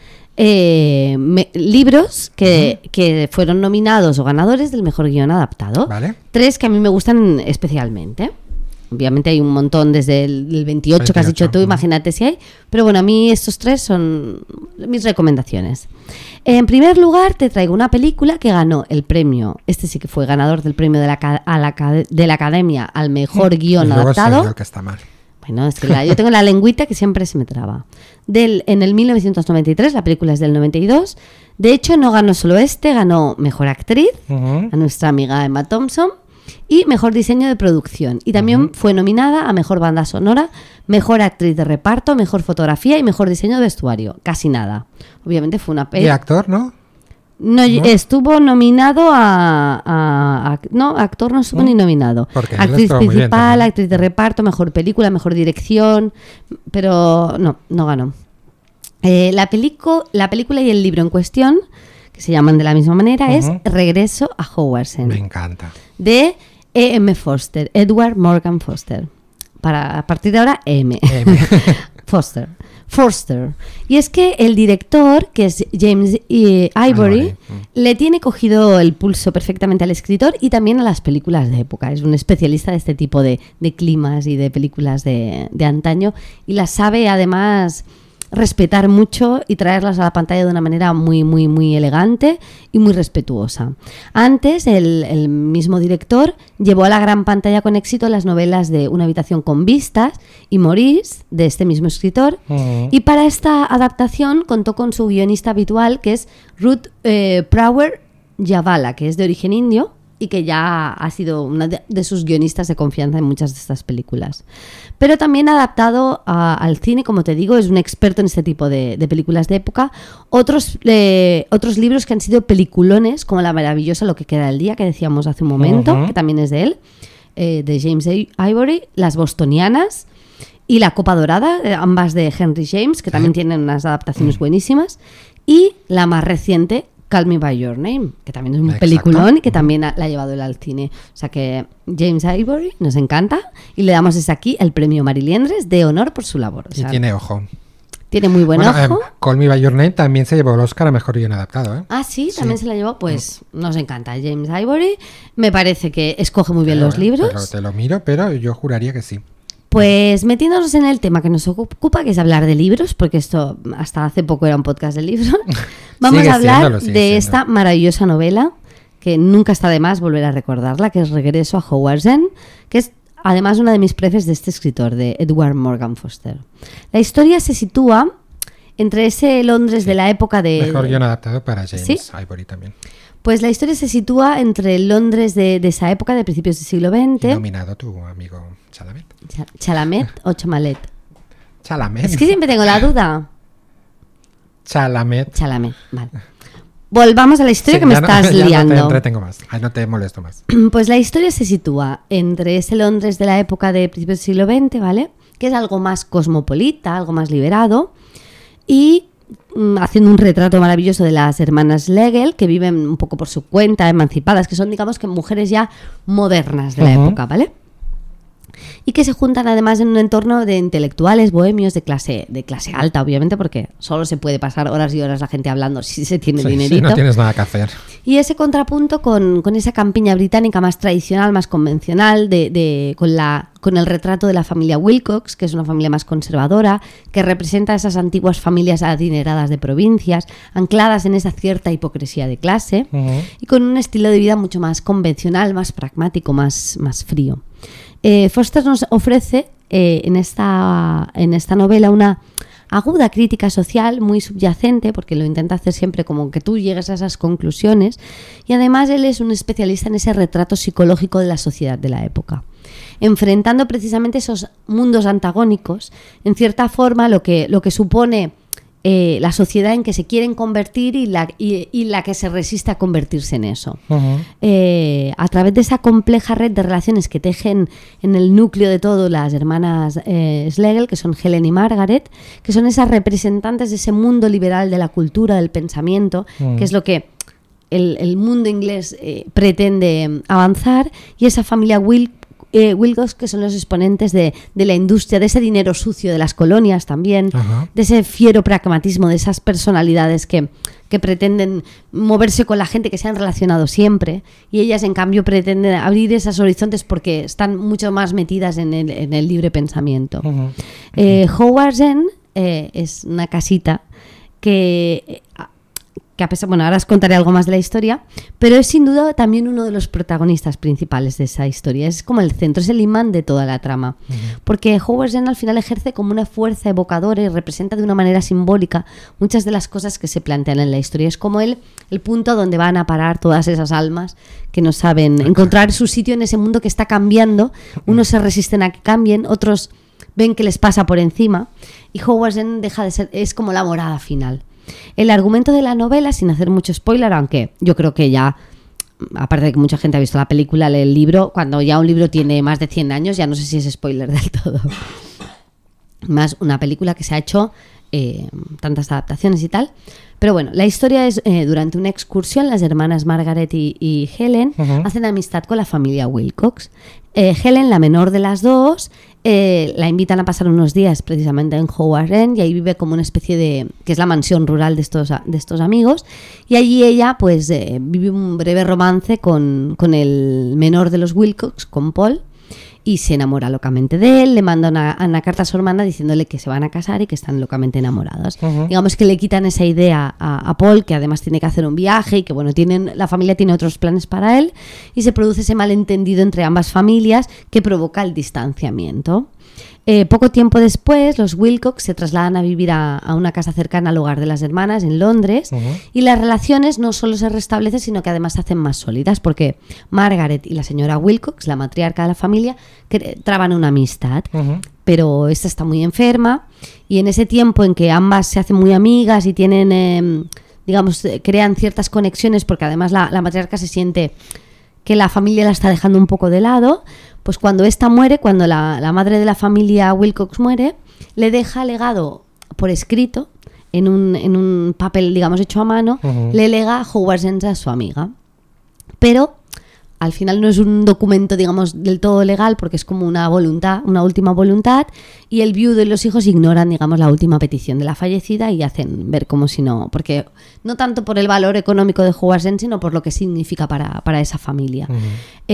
eh, me- libros que, que fueron nominados o ganadores del Mejor Guión Adaptado. ¿Vale? Tres que a mí me gustan especialmente. Obviamente hay un montón desde el el veintiocho que has dicho veintiocho, tú, ujú. imagínate si hay. Pero bueno, a mí estos tres son mis recomendaciones. En primer lugar, te traigo una película que ganó el premio, este sí que fue ganador del premio de la, ca- a la, ca- de la Academia al Mejor Guión Y luego soy Adaptado. yo el que está mal. Bueno, es que la- yo tengo la lengüita que siempre se me traba. Del, en el mil novecientos noventa y tres, la película es del noventa y dos. De hecho, no ganó solo este, ganó Mejor Actriz, Ujú. a nuestra amiga Emma Thompson, y Mejor Diseño de Producción. Y también fue nominada a Mejor Banda Sonora, Mejor Actriz de Reparto, Mejor Fotografía y Mejor Diseño de Vestuario. Casi nada. Obviamente fue una Y peli. actor, ¿no? No, ¿no? estuvo nominado a, a- a- no, actor no estuvo ¿No? ni nominado. Porque él Actriz estuvo muy bien principal, también. actriz de reparto, mejor película, mejor dirección, pero no, no ganó. Eh, la, pelico- la película y el libro en cuestión, que se llaman de la misma manera, Ujú. es Regreso a Hogwarts, Me encanta. de E M. Foster, Edward Morgan Foster. Para, a partir de ahora, M. M. Foster. Forster. Y es que el director, que es James eh, Ivory, Ivory, mm. le tiene cogido el pulso perfectamente al escritor y también a las películas de época. Es un especialista de este tipo de, de climas y de películas de, de antaño y las sabe además respetar mucho y traerlas a la pantalla de una manera muy, muy, muy elegante y muy respetuosa. Antes, el, el mismo director llevó a la gran pantalla con éxito las novelas de Una habitación con vistas y Maurice, de este mismo escritor, Ujú. y para esta adaptación contó con su guionista habitual, que es Ruth eh, Prower Yavala, que es de origen indio y que ya ha sido una de, de sus guionistas de confianza en muchas de estas películas. Pero también ha adaptado a- al cine, como te digo, es un experto en este tipo de, de películas de época. Otros, eh, otros libros que han sido peliculones, como La maravillosa Lo que queda del día, que decíamos hace un momento, Ujú. que también es de él, eh, de James A. Ivory, Las bostonianas y La copa dorada, eh, ambas de Henry James, que también tienen unas adaptaciones buenísimas, y la más reciente, Call Me By Your Name, que también es un Exacto. peliculón y que también ha, la ha llevado él al cine. O sea que James Ivory nos encanta y le damos desde aquí el premio Mariliendres de honor por su labor. O sea, Y tiene ojo. tiene muy buen Bueno, ojo. eh, Call Me By Your Name también se llevó el Oscar a Mejor Guion Adaptado, ¿eh? Ah, sí, Sí. también se la llevó. Pues nos encanta James Ivory. Me parece que escoge muy bien Pero, los eh, libros. Te lo, te lo miro, pero yo juraría que sí. Pues metiéndonos en el tema que nos ocupa, que es hablar de libros, porque esto hasta hace poco era un podcast de libros, vamos Sigue a hablar siéndolo, sigue de siendo. esta maravillosa novela, que nunca está de más volver a recordarla, que es Regreso a Hogwarts End, que es además una de mis prefes de este escritor, de Edward Morgan Foster. La historia se sitúa entre ese Londres de la época de... Mejor Guion Adaptado para James ¿Sí? Ivory también. Pues la historia se sitúa entre el Londres de, de esa época, de principios del siglo Y veinte. nominado tu amigo Chalamet. Cha- Chalamet o Chamalet. Chalamet. Es que siempre tengo la duda. Chalamet. Chalamet, vale. Volvamos a la historia Sí, que me ya no- estás ya No te liando. entretengo más. Ay, no te molesto más. Pues la historia se sitúa entre ese Londres de la época de principios del siglo veinte, ¿vale? Que es algo más cosmopolita, algo más liberado. Y mm, haciendo un retrato maravilloso de las hermanas Schlegel, que viven un poco por su cuenta, emancipadas, que son, digamos, que mujeres ya modernas de la Ujú. época, ¿vale? Y que se juntan además en un entorno de intelectuales, bohemios, de clase, de clase alta, obviamente, porque solo se puede pasar horas y horas la gente hablando si se tiene Sí, dinerito. sí, no tienes nada que hacer. Y ese contrapunto con, con esa campiña británica más tradicional, más convencional, de, de, con, la, con el retrato de la familia Wilcox, que es una familia más conservadora, que representa esas antiguas familias adineradas de provincias, ancladas en esa cierta hipocresía de clase, Ujú. y con un estilo de vida mucho más convencional, más pragmático, más, más frío. Eh, Foster nos ofrece eh, en, esta, en esta novela una aguda crítica social muy subyacente, porque lo intenta hacer siempre como que tú llegues a esas conclusiones, y además él es un especialista en ese retrato psicológico de la sociedad de la época, enfrentando precisamente esos mundos antagónicos, en cierta forma lo que, lo que supone eh, la sociedad en que se quieren convertir y la, y, y la que se resiste a convertirse en eso. Ujú. Eh, a través de esa compleja red de relaciones que tejen en el núcleo de todo las hermanas eh, Schlegel, que son Helen y Margaret, que son esas representantes de ese mundo liberal de la cultura, del pensamiento, Mm. que es lo que el, el mundo inglés eh, pretende avanzar, y esa familia Wil eh, Wilcox, que son los exponentes de, de la industria, de ese dinero sucio de las colonias también, Ajá. de ese fiero pragmatismo, de esas personalidades que, que pretenden moverse con la gente que se han relacionado siempre, y ellas en cambio pretenden abrir esos horizontes porque están mucho más metidas en el, en el libre pensamiento. Ujú. Eh, Hogwarts End eh, es una casita que, eh, que a pesar, bueno, ahora os contaré algo más de la historia, pero es sin duda también uno de los protagonistas principales de esa historia. Es como el centro, es el imán de toda la trama, porque Hogwarts End al final ejerce como una fuerza evocadora y representa de una manera simbólica muchas de las cosas que se plantean en la historia. Es como el, el punto donde van a parar todas esas almas que no saben encontrar su sitio en ese mundo que está cambiando. Unos se resisten a que cambien, otros ven que les pasa por encima, y Hogwarts End deja de ser, es como la morada final. El argumento de la novela, sin hacer mucho spoiler, aunque yo creo que ya, aparte de que mucha gente ha visto la película, lee el libro, cuando ya un libro tiene más de cien años, ya no sé si es spoiler del todo. Más una película que se ha hecho eh, tantas adaptaciones y tal. Pero bueno, la historia es, eh, durante una excursión, las hermanas Margaret y, y Helen Ujú. hacen amistad con la familia Wilcox. Eh, Helen, la menor de las dos, eh, la invitan a pasar unos días precisamente en Hogwarts End, y ahí vive como una especie de, que es la mansión rural de estos, de estos amigos, y allí ella pues eh, vive un breve romance con, con el menor de los Wilcox, con Paul, y se enamora locamente de él. Le manda una, una carta a su hermana diciéndole que se van a casar y que están locamente enamorados. Ujú. Digamos que le quitan esa idea a, a Paul, que además tiene que hacer un viaje y que bueno, tienen, la familia tiene otros planes para él, y se produce ese malentendido entre ambas familias que provoca el distanciamiento. Eh, poco tiempo después, los Wilcox se trasladan a vivir a, a una casa cercana al hogar de las hermanas en Londres, Ujú. y las relaciones no solo se restablecen, sino que además se hacen más sólidas, porque Margaret y la señora Wilcox, la matriarca de la familia, que, traban una amistad. Ujú. Pero esta está muy enferma, y en ese tiempo en que ambas se hacen muy amigas y tienen, eh, digamos, eh, crean ciertas conexiones, porque además la, la matriarca se siente que la familia la está dejando un poco de lado, pues cuando esta muere, cuando la, la madre de la familia Wilcox muere, le deja legado por escrito en un, en un papel, digamos, hecho a mano, Uh-huh. le lega Hogwarts End a su amiga. Pero al final no es un documento, digamos, del todo legal, porque es como una voluntad, una última voluntad, y el viudo y los hijos ignoran, digamos, la última petición de la fallecida y hacen ver como si no, porque no tanto por el valor económico de Hogwarts End, sino por lo que significa para, para esa familia. Uh-huh.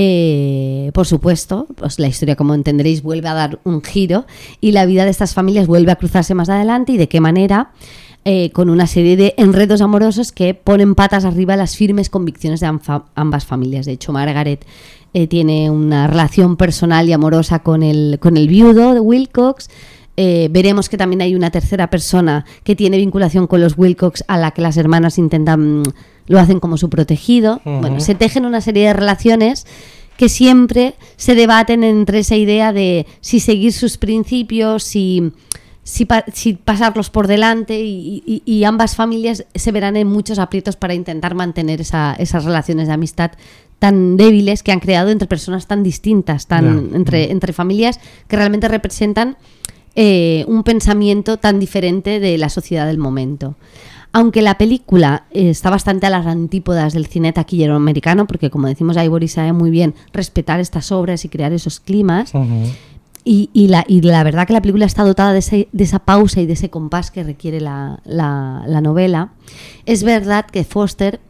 Eh, por supuesto, pues la historia, como entenderéis, vuelve a dar un giro y la vida de estas familias vuelve a cruzarse más adelante, y de qué manera. Eh, con una serie de enredos amorosos que ponen patas arriba las firmes convicciones de amfa- ambas familias. De hecho, Margaret eh, tiene una relación personal y amorosa con el, con el viudo de Wilcox. Eh, veremos que también hay una tercera persona que tiene vinculación con los Wilcox, a la que las hermanas intentan, lo hacen como su protegido. Uh-huh. Bueno, se tejen una serie de relaciones que siempre se debaten entre esa idea de si seguir sus principios, si... Si, pa- si pasarlos por delante, y, y, y ambas familias se verán en muchos aprietos para intentar mantener esa, esas relaciones de amistad tan débiles que han creado entre personas tan distintas, tan Yeah. entre, entre familias que realmente representan eh, un pensamiento tan diferente de la sociedad del momento. Aunque la película eh, está bastante a las antípodas del cine taquillero americano, porque como decimos, Ivory sabe muy bien respetar estas obras y crear esos climas. Uh-huh. Y, y, la, y la verdad que la película está dotada de, ese, de esa pausa y de ese compás que requiere la, la, la novela. Es verdad que Foster...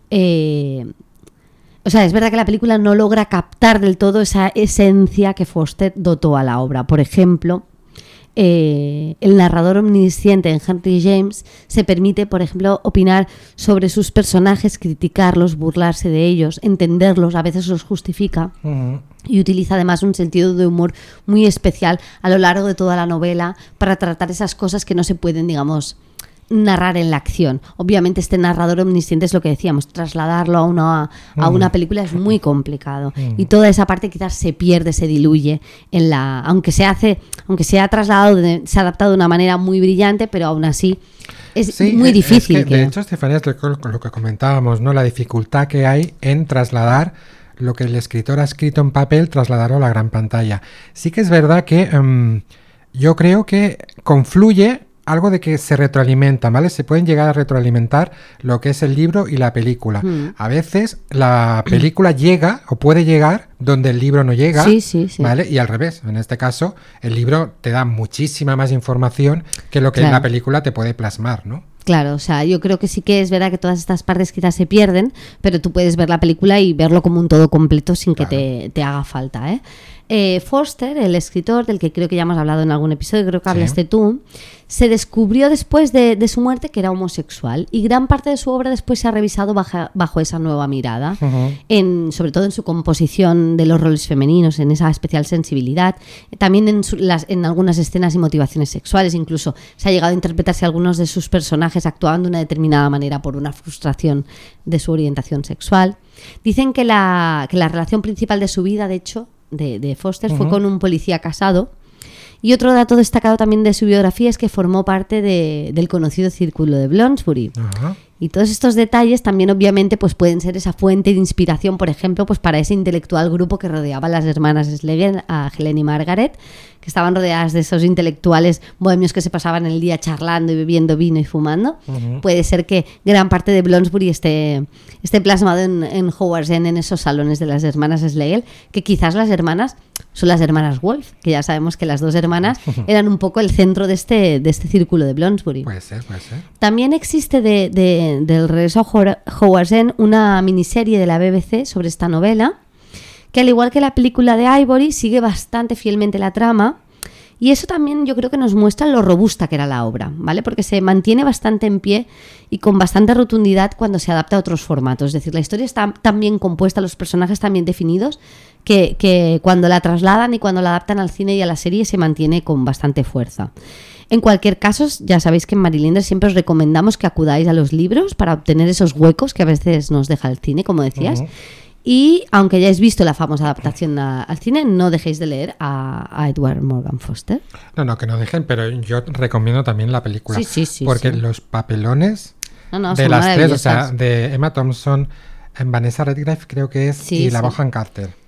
Eh, o sea, es verdad que la película no logra captar del todo esa esencia que Foster dotó a la obra. Por ejemplo, eh, el narrador omnisciente en Henry James se permite, por ejemplo, opinar sobre sus personajes, criticarlos, burlarse de ellos, entenderlos, a veces los justifica. Uh-huh. Y utiliza además un sentido de humor muy especial a lo largo de toda la novela para tratar esas cosas que no se pueden, digamos, narrar en la acción. Obviamente este narrador omnisciente es lo que decíamos, trasladarlo a una, a una película es muy complicado, Mm. y toda esa parte quizás se pierde, se diluye en la, aunque se hace, aunque se ha trasladado, de, se ha adaptado de una manera muy brillante, pero aún así es Sí, muy eh, difícil. es que, que... De hecho, Estefanía, es lo, que- lo que comentábamos, ¿no? La dificultad que hay en trasladar lo que el escritor ha escrito en papel, trasladarlo a la gran pantalla. Sí que es verdad que um, yo creo que confluye algo de que se retroalimentan, ¿vale? Se pueden llegar a retroalimentar lo que es el libro y la película. Mm. A veces la película llega o puede llegar donde el libro no llega, Sí, sí, sí. ¿vale? Y al revés. En este caso, el libro te da muchísima más información que lo que Claro. la película te puede plasmar, ¿no? Claro, o sea, yo creo que sí que es verdad que todas estas partes quizás se pierden, pero tú puedes ver la película y verlo como un todo completo sin que Claro. te, te haga falta, ¿eh? Eh, Foster, el escritor, del que creo que ya hemos hablado en algún episodio, creo que Sí. hablaste tú, se descubrió después de, de su muerte que era homosexual, y gran parte de su obra después se ha revisado baja- bajo esa nueva mirada, Ujú. en, sobre todo en su composición de los roles femeninos, en esa especial sensibilidad, también en, su- las, en algunas escenas y motivaciones sexuales. Incluso se ha llegado a interpretarse algunos de sus personajes actuando de una determinada manera por una frustración de su orientación sexual. Dicen que la, que la relación principal de su vida, de hecho, de, de Foster, fue Ujú. con un policía casado. Y otro dato destacado también de su biografía es que formó parte de- del conocido círculo de Bloomsbury. Ajá. Y todos estos detalles también obviamente pues pueden ser esa fuente de inspiración, por ejemplo, pues para ese intelectual grupo que rodeaba a las hermanas Schlegel, a Helen y Margaret, que estaban rodeadas de esos intelectuales bohemios que se pasaban el día charlando y bebiendo vino y fumando. Ujú. Puede ser que gran parte de Bloomsbury esté, esté plasmado en, en Hogwarts End, en esos salones de las hermanas Schlegel, que quizás las hermanas son las hermanas Wolf, que ya sabemos que las dos hermanas eran un poco el centro de este, de este círculo de Bloomsbury. Puede ser, puede ser. También existe de, de- del regreso a Hor- Hogwarts End una miniserie de la B B C sobre esta novela, que al igual que la película de Ivory sigue bastante fielmente la trama, y eso también yo creo que nos muestra lo robusta que era la obra, ¿vale? Porque se mantiene bastante en pie y con bastante rotundidad cuando se adapta a otros formatos. Es decir, la historia está tan bien compuesta, los personajes tan bien definidos, que, que cuando la trasladan y cuando la adaptan al cine y a la serie se mantiene con bastante fuerza. En cualquier caso, ya sabéis que en Marilinder siempre os recomendamos que acudáis a los libros para obtener esos huecos que a veces nos deja el cine, como decías. Ujú. Y aunque hayáis visto la famosa adaptación a- al cine, no dejéis de leer a, a Edward Morgan Foster. No, no, que no dejen, pero yo recomiendo también la película. Sí, sí, sí, Porque sí. los papelones No, no, de son las tres, o sea, maravillosas. de Emma Thompson, en Vanessa Redgrave creo que es, Sí, y la sí. Bohan Carter.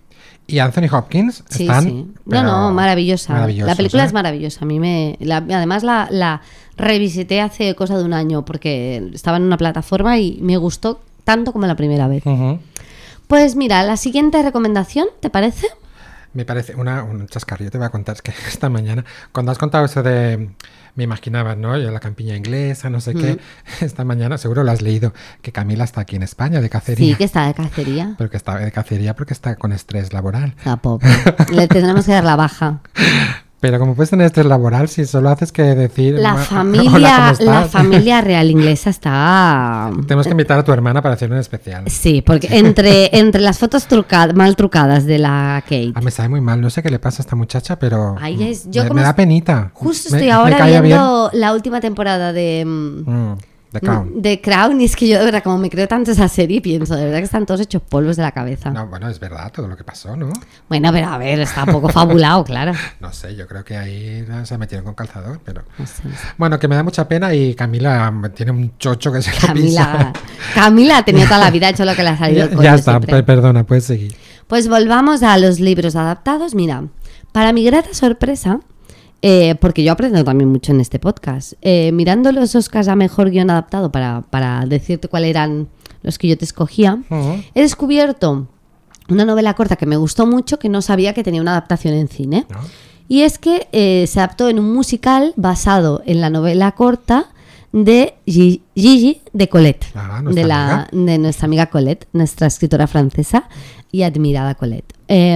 Y Anthony Hopkins Sí, están... sí. No, no, maravillosa. La película ¿eh? es maravillosa. A mí me... La, además la, la revisité hace cosa de un año porque estaba en una plataforma y me gustó tanto como la primera vez. Uh-huh. Pues mira, la siguiente recomendación, ¿te parece? Me parece una, un chascarrillo, te voy a contar, es que esta mañana, cuando has contado eso de, me imaginaba, ¿no? Yo la campiña inglesa, no sé mm. qué, esta mañana seguro lo has leído, que Camila está aquí en España de cacería. Sí, que está de cacería. Pero que está de cacería porque está con estrés laboral. Ah, pobre. Le tendremos que dar la baja. Pero como puedes tener estrés laboral si solo haces que decir... La familia, la familia real inglesa está... Tenemos que invitar a tu hermana para hacer un especial. Sí, porque entre, entre las fotos trucadas, mal trucadas de la Kate... Ah, me sabe muy mal, no sé qué le pasa a esta muchacha, pero Ay, es, yo me, como me da penita. Justo me, estoy ahora viendo bien. La última temporada de... Mm. The Crown. The Crown, y es que yo de verdad, como me creo tanto esa serie, pienso, de verdad que están todos hechos polvos de la cabeza. No, bueno, es verdad todo lo que pasó, ¿no? Bueno, pero a ver, está un poco fabulado, claro. No sé, yo creo que ahí se metieron con calzador, pero... No sé, no sé. Bueno, que me da mucha pena y Camila tiene un chocho que se Camila, lo pisa. Camila ha tenido toda la vida, ha hecho lo que le ha salido. Ya, ya está, p- perdona, puedes seguir. Pues volvamos a los libros adaptados. Mira, para mi grata sorpresa... Eh, porque yo aprendo también mucho en este podcast. Eh, mirando los Oscars a mejor guión adaptado para, para decirte cuáles eran los que yo te escogía, uh-huh. he descubierto una novela corta que me gustó mucho, que no sabía que tenía una adaptación en cine. ¿No? Y es que eh, se adaptó en un musical basado en la novela corta de Gigi de Colette, ah, de, la, de nuestra amiga Colette, nuestra escritora francesa y admirada Colette.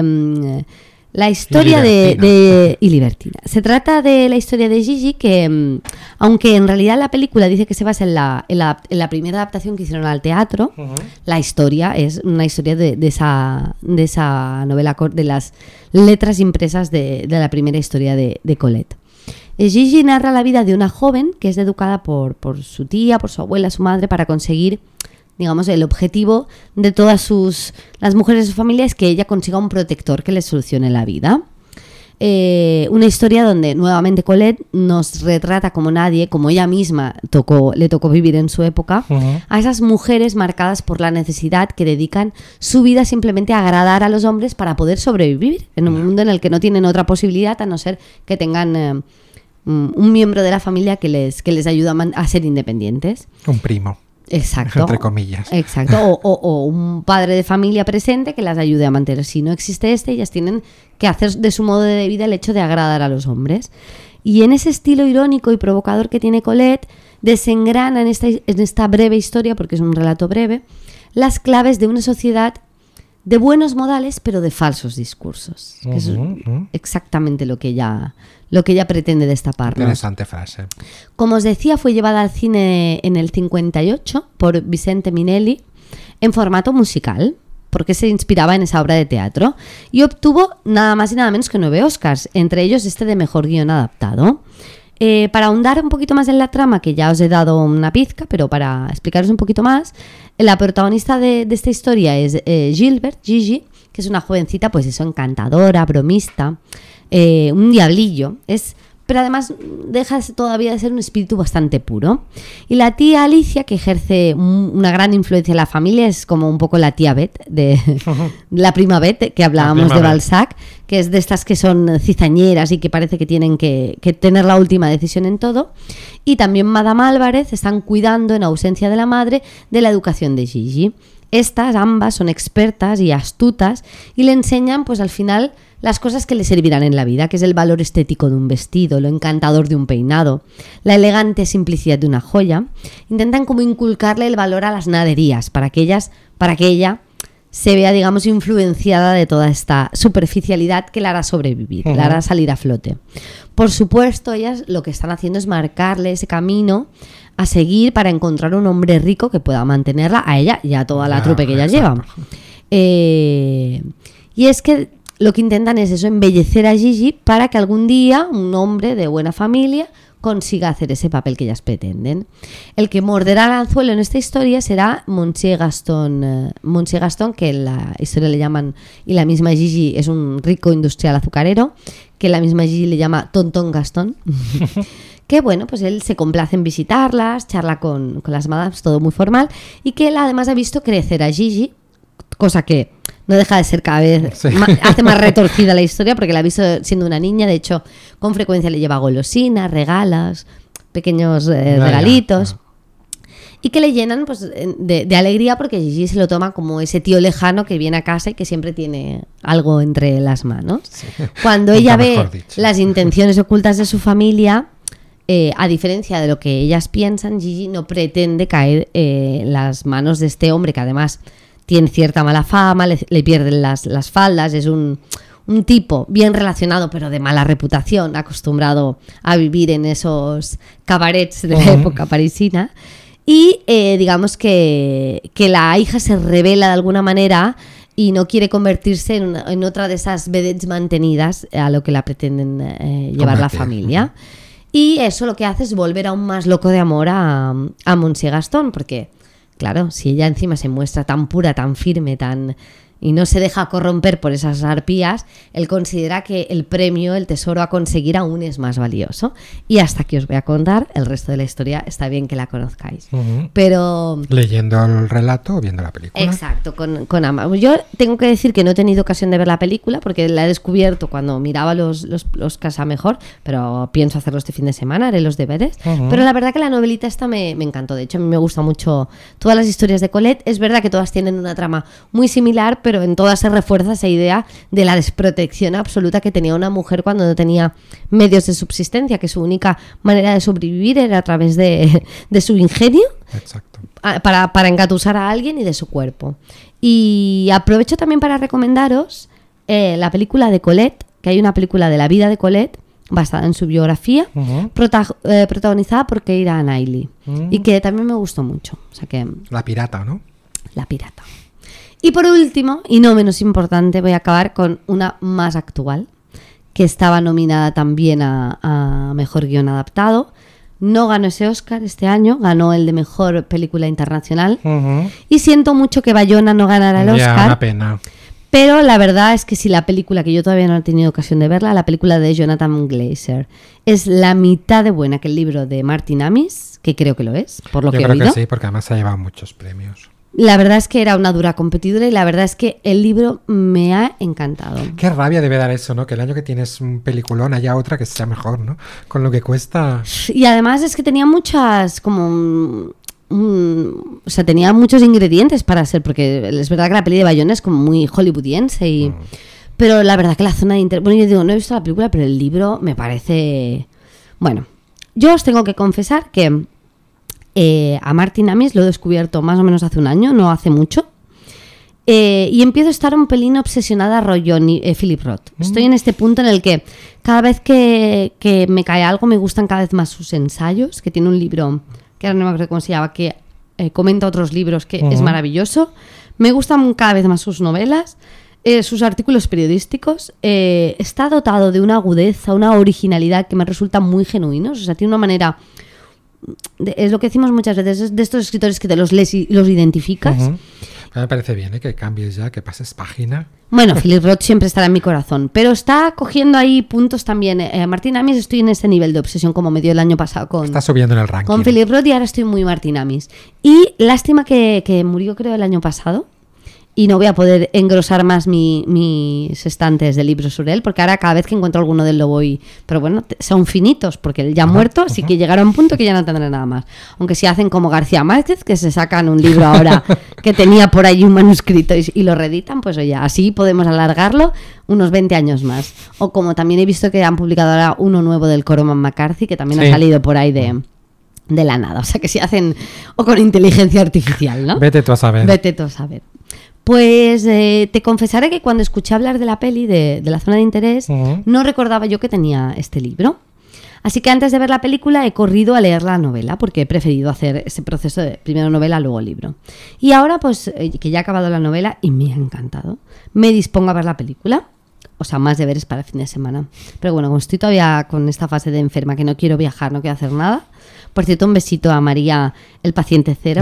Eh, La historia y de, de... Y libertina. Se trata de la historia de Gigi que, aunque en realidad la película dice que se basa en la, en la, en la primera adaptación que hicieron al teatro, uh-huh. la historia es una historia de, de, esa, de esa novela, de las letras impresas de, de la primera historia de, de Colette. Gigi narra la vida de una joven que es educada por, por su tía, por su abuela, su madre, para conseguir... digamos, el objetivo de todas sus las mujeres de su familia es que ella consiga un protector que le solucione la vida. Eh, una historia donde nuevamente Colette nos retrata como nadie, como ella misma tocó, le tocó vivir en su época, uh-huh. a esas mujeres marcadas por la necesidad que dedican su vida simplemente a agradar a los hombres para poder sobrevivir en un uh-huh. mundo en el que no tienen otra posibilidad a no ser que tengan eh, un miembro de la familia que les, que les ayuda a, man- a ser independientes. Un primo. Exacto. Entre comillas. Exacto. O, o, o un padre de familia presente que las ayude a mantener. Si no existe este, ellas tienen que hacer de su modo de vida el hecho de agradar a los hombres. Y en ese estilo irónico y provocador que tiene Colette, desengrana en esta, en esta breve historia, porque es un relato breve, las claves de una sociedad de buenos modales, pero de falsos discursos. Uh-huh, que es uh-huh. exactamente lo que ella... lo que ella pretende destaparnos. Interesante frase. Como os decía, fue llevada al cine en el cincuenta y ocho por Vicente Minelli en formato musical, porque se inspiraba en esa obra de teatro, y obtuvo nada más y nada menos que nueve Oscars, entre ellos este de Mejor Guión Adaptado. Eh, para ahondar un poquito más en la trama, que ya os he dado una pizca, pero para explicaros un poquito más, la protagonista de, de esta historia es eh, Gilbert, Gigi, que es una jovencita, pues eso, encantadora, bromista, Eh, un diablillo, es, pero además deja todavía de ser un espíritu bastante puro. Y la tía Alicia, que ejerce un, una gran influencia en la familia, es como un poco la tía Beth, de, uh-huh. la prima Beth, que hablábamos de Balzac, que es de estas que son cizañeras y que parece que tienen que, que tener la última decisión en todo. Y también Madame Álvarez están cuidando, en ausencia de la madre, de la educación de Gigi. Estas ambas son expertas y astutas y le enseñan, pues al final, las cosas que le servirán en la vida, que es el valor estético de un vestido, lo encantador de un peinado, la elegante simplicidad de una joya. Intentan como inculcarle el valor a las naderías para que ellas, para que ella se vea, digamos, influenciada de toda esta superficialidad que la hará sobrevivir, uh-huh. la hará salir a flote. Por supuesto, ellas lo que están haciendo es marcarle ese camino a seguir para encontrar un hombre rico que pueda mantenerla a ella y a toda la trupe que ellas llevan. Eh, y es que lo que intentan es eso, embellecer a Gigi para que algún día un hombre de buena familia consiga hacer ese papel que ellas pretenden. El que morderá el anzuelo en esta historia será Monsieur Gaston, eh, Monsieur Gaston, que en la historia le llaman, y la misma Gigi es un rico industrial azucarero, que la misma Gigi le llama Tonton Gaston. Que bueno, pues él se complace en visitarlas, charla con, con las madames, todo muy formal, y que él además ha visto crecer a Gigi, cosa que no deja de ser cada vez, Sí. más, hace más retorcida la historia porque la ha visto siendo una niña, de hecho, con frecuencia le lleva golosinas, regalas, pequeños eh, Ya, regalitos. ya, ya. Y que le llenan pues de, de alegría porque Gigi se lo toma como ese tío lejano que viene a casa y que siempre tiene algo entre las manos. Sí. Cuando Nunca ella mejor ve dicho. las intenciones ocultas de su familia, eh, a diferencia de lo que ellas piensan, Gigi no pretende caer eh, en las manos de este hombre que además tiene cierta mala fama, le, le pierden las, las faldas, es un... un tipo bien relacionado pero de mala reputación, acostumbrado a vivir en esos cabarets de la Uh-huh. época parisina. Y eh, digamos que, que la hija se revela de alguna manera y no quiere convertirse en, una- en otra de esas vedettes mantenidas a lo que la pretenden eh, llevar la Convertir. familia. Y eso lo que hace es volver aún más loco de amor a, a Monsieur Gaston, porque, claro, si ella encima se muestra tan pura, tan firme, tan y no se deja corromper por esas arpías, él considera que el premio, el tesoro a conseguir aún es más valioso. Y hasta aquí os voy a contar, el resto de la historia está bien que la conozcáis. Ujú. Pero... Leyendo el relato o viendo la película. Exacto, con, con ambas. Yo tengo que decir que no he tenido ocasión de ver la película porque la he descubierto cuando miraba los, los, los Casa Mejor, pero pienso hacerlo este fin de semana, haré los deberes. Ujú. Pero la verdad que la novelita esta me, me encantó. De hecho, a mí me gusta mucho todas las historias de Colette. Es verdad que todas tienen una trama muy similar, pero en todas se refuerza esa idea de la desprotección absoluta que tenía una mujer cuando no tenía medios de subsistencia, que su única manera de sobrevivir era a través de, de su ingenio Exacto. a- para, para engatusar a alguien y de su cuerpo. Y aprovecho también para recomendaros eh, la película de Colette, que hay una película de la vida de Colette basada en su biografía, Ujú. prota- eh, protagonizada por Keira Knightley, Mm. y que también me gustó mucho. O sea que La pirata, ¿no? La pirata. Y por último, y no menos importante, voy a acabar con una más actual, que estaba nominada también a, a Mejor Guión Adaptado. No ganó ese Oscar este año, ganó el de Mejor Película Internacional. Ujú. Y siento mucho que Bayona no ganara el Ya, Oscar, una pena. pero la verdad es que si la película, que yo todavía no he tenido ocasión de verla, la película de Jonathan Glazer, es la mitad de buena que el libro de Martin Amis, que creo que lo es, por lo Yo que he creo oído. que sí, porque además ha llevado muchos premios. La verdad es que era una dura competidora y la verdad es que el libro me ha encantado. Qué rabia debe dar eso, ¿no? Que el año que tienes un peliculón haya otra que sea mejor, ¿no? Con lo que cuesta. Y además es que tenía muchas como... mm, mm, o sea, tenía muchos ingredientes para ser, porque es verdad que la peli de Bayona es como muy hollywoodiense y... Pero la verdad que la zona de inter... Bueno, yo digo, no he visto la película, pero el libro me parece... Bueno, yo os tengo que confesar que eh, a Martin Amis lo he descubierto más o menos hace un año, no hace mucho. Eh, y empiezo a estar un pelín obsesionada rollo ni- eh, Philip Roth. Estoy en este punto en el que cada vez que, que me cae algo me gustan cada vez más sus ensayos, que tiene un libro, que ahora no me acuerdo cómo se llama, que eh, comenta otros libros, que es Ujú. maravilloso. Me gustan cada vez más sus novelas, eh, sus artículos periodísticos. Eh, está dotado de una agudeza, una originalidad que me resulta muy genuinos. O sea, tiene una manera... de- es lo que decimos muchas veces, es de estos escritores que te los lees y los identificas. Ujú. Me parece bien, ¿eh? Que cambies ya, que pases página. Bueno, Philip Roth siempre estará en mi corazón, pero está cogiendo ahí puntos también. Eh, Martín Amis, estoy en ese nivel de obsesión como me dio el año pasado con, Está subiendo en el ranking. con Philip Roth y ahora estoy muy Martín Amis. Y lástima que, que murió creo el año pasado y no voy a poder engrosar más mi- mis estantes de libros sobre él, porque ahora cada vez que encuentro alguno de él lo voy... Pero bueno, te- son finitos, porque él ya ha Ajá, muerto, así ajá. que llegará a un punto que ya no tendrá nada más. Aunque si hacen como García Márquez, que se sacan un libro ahora que tenía por ahí un manuscrito y, y lo reeditan, pues oye, así podemos alargarlo unos veinte años más. O como también he visto que han publicado ahora uno nuevo del Cormac McCarthy, que también Sí. ha salido por ahí de... de la nada, o sea que si hacen o con inteligencia artificial, ¿no? Vete tú a saber. Vete tú a saber. Pues eh, te confesaré que cuando escuché hablar de la peli, de, de la zona de interés, Ujú. no recordaba yo que tenía este libro. Así que antes de ver la película he corrido a leer la novela, porque he preferido hacer ese proceso de primero novela, luego libro. Y ahora, pues, eh, que ya he acabado la novela y me ha encantado, me dispongo a ver la película. O sea, más deberes para el fin de semana. Pero bueno, como estoy todavía con esta fase de enferma, que no quiero viajar, no quiero hacer nada. Por cierto, un besito a María, el paciente cero,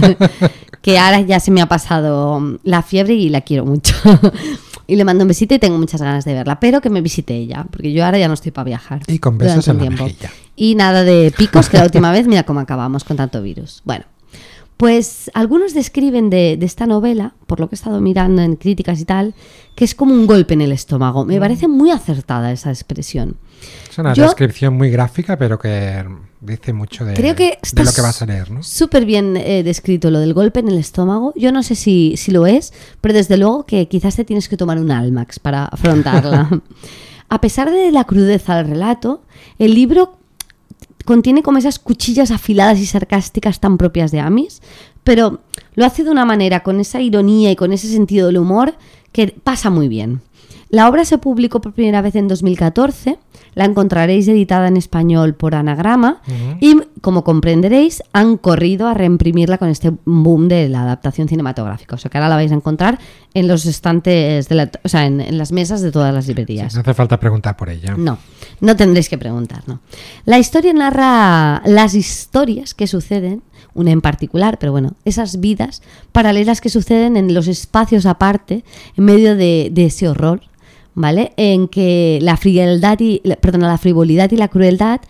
que ahora ya se me ha pasado la fiebre y la quiero mucho. Y le mando un besito y tengo muchas ganas de verla, pero que me visite ella, porque yo ahora ya no estoy para viajar. Y con besos durante en un la tiempo. mejilla. Y nada de picos, que la última vez, mira cómo acabamos con tanto virus. Bueno, Pues algunos describen de, de esta novela, por lo que he estado mirando en críticas y tal, que es como un golpe en el estómago. Me parece muy acertada esa expresión. Es una Yo, descripción muy gráfica, pero que dice mucho de, creo que de lo que vas a leer, ¿no? Súper bien eh, descrito lo del golpe en el estómago. Yo no sé si, si lo es, pero desde luego que quizás te tienes que tomar un Almax para afrontarla. A pesar de la crudeza del relato, el libro contiene como esas cuchillas afiladas y sarcásticas tan propias de Amis, pero lo hace de una manera, con esa ironía y con ese sentido del humor, que pasa muy bien. La obra se publicó por primera vez en dos mil catorce, la encontraréis editada en español por Anagrama uh-huh. y, como comprenderéis, han corrido a reimprimirla con este boom de la adaptación cinematográfica. O sea que ahora la vais a encontrar en los estantes, de la, o sea, en, en las mesas de todas las librerías. Sí, no hace falta preguntar por ella. No, no tendréis que preguntar, no. La historia narra las historias que suceden, una en particular, pero bueno, esas vidas paralelas que suceden en los espacios aparte, en medio de, de ese horror, ¿vale? En que la frialdad y, perdón, la frivolidad y la crueldad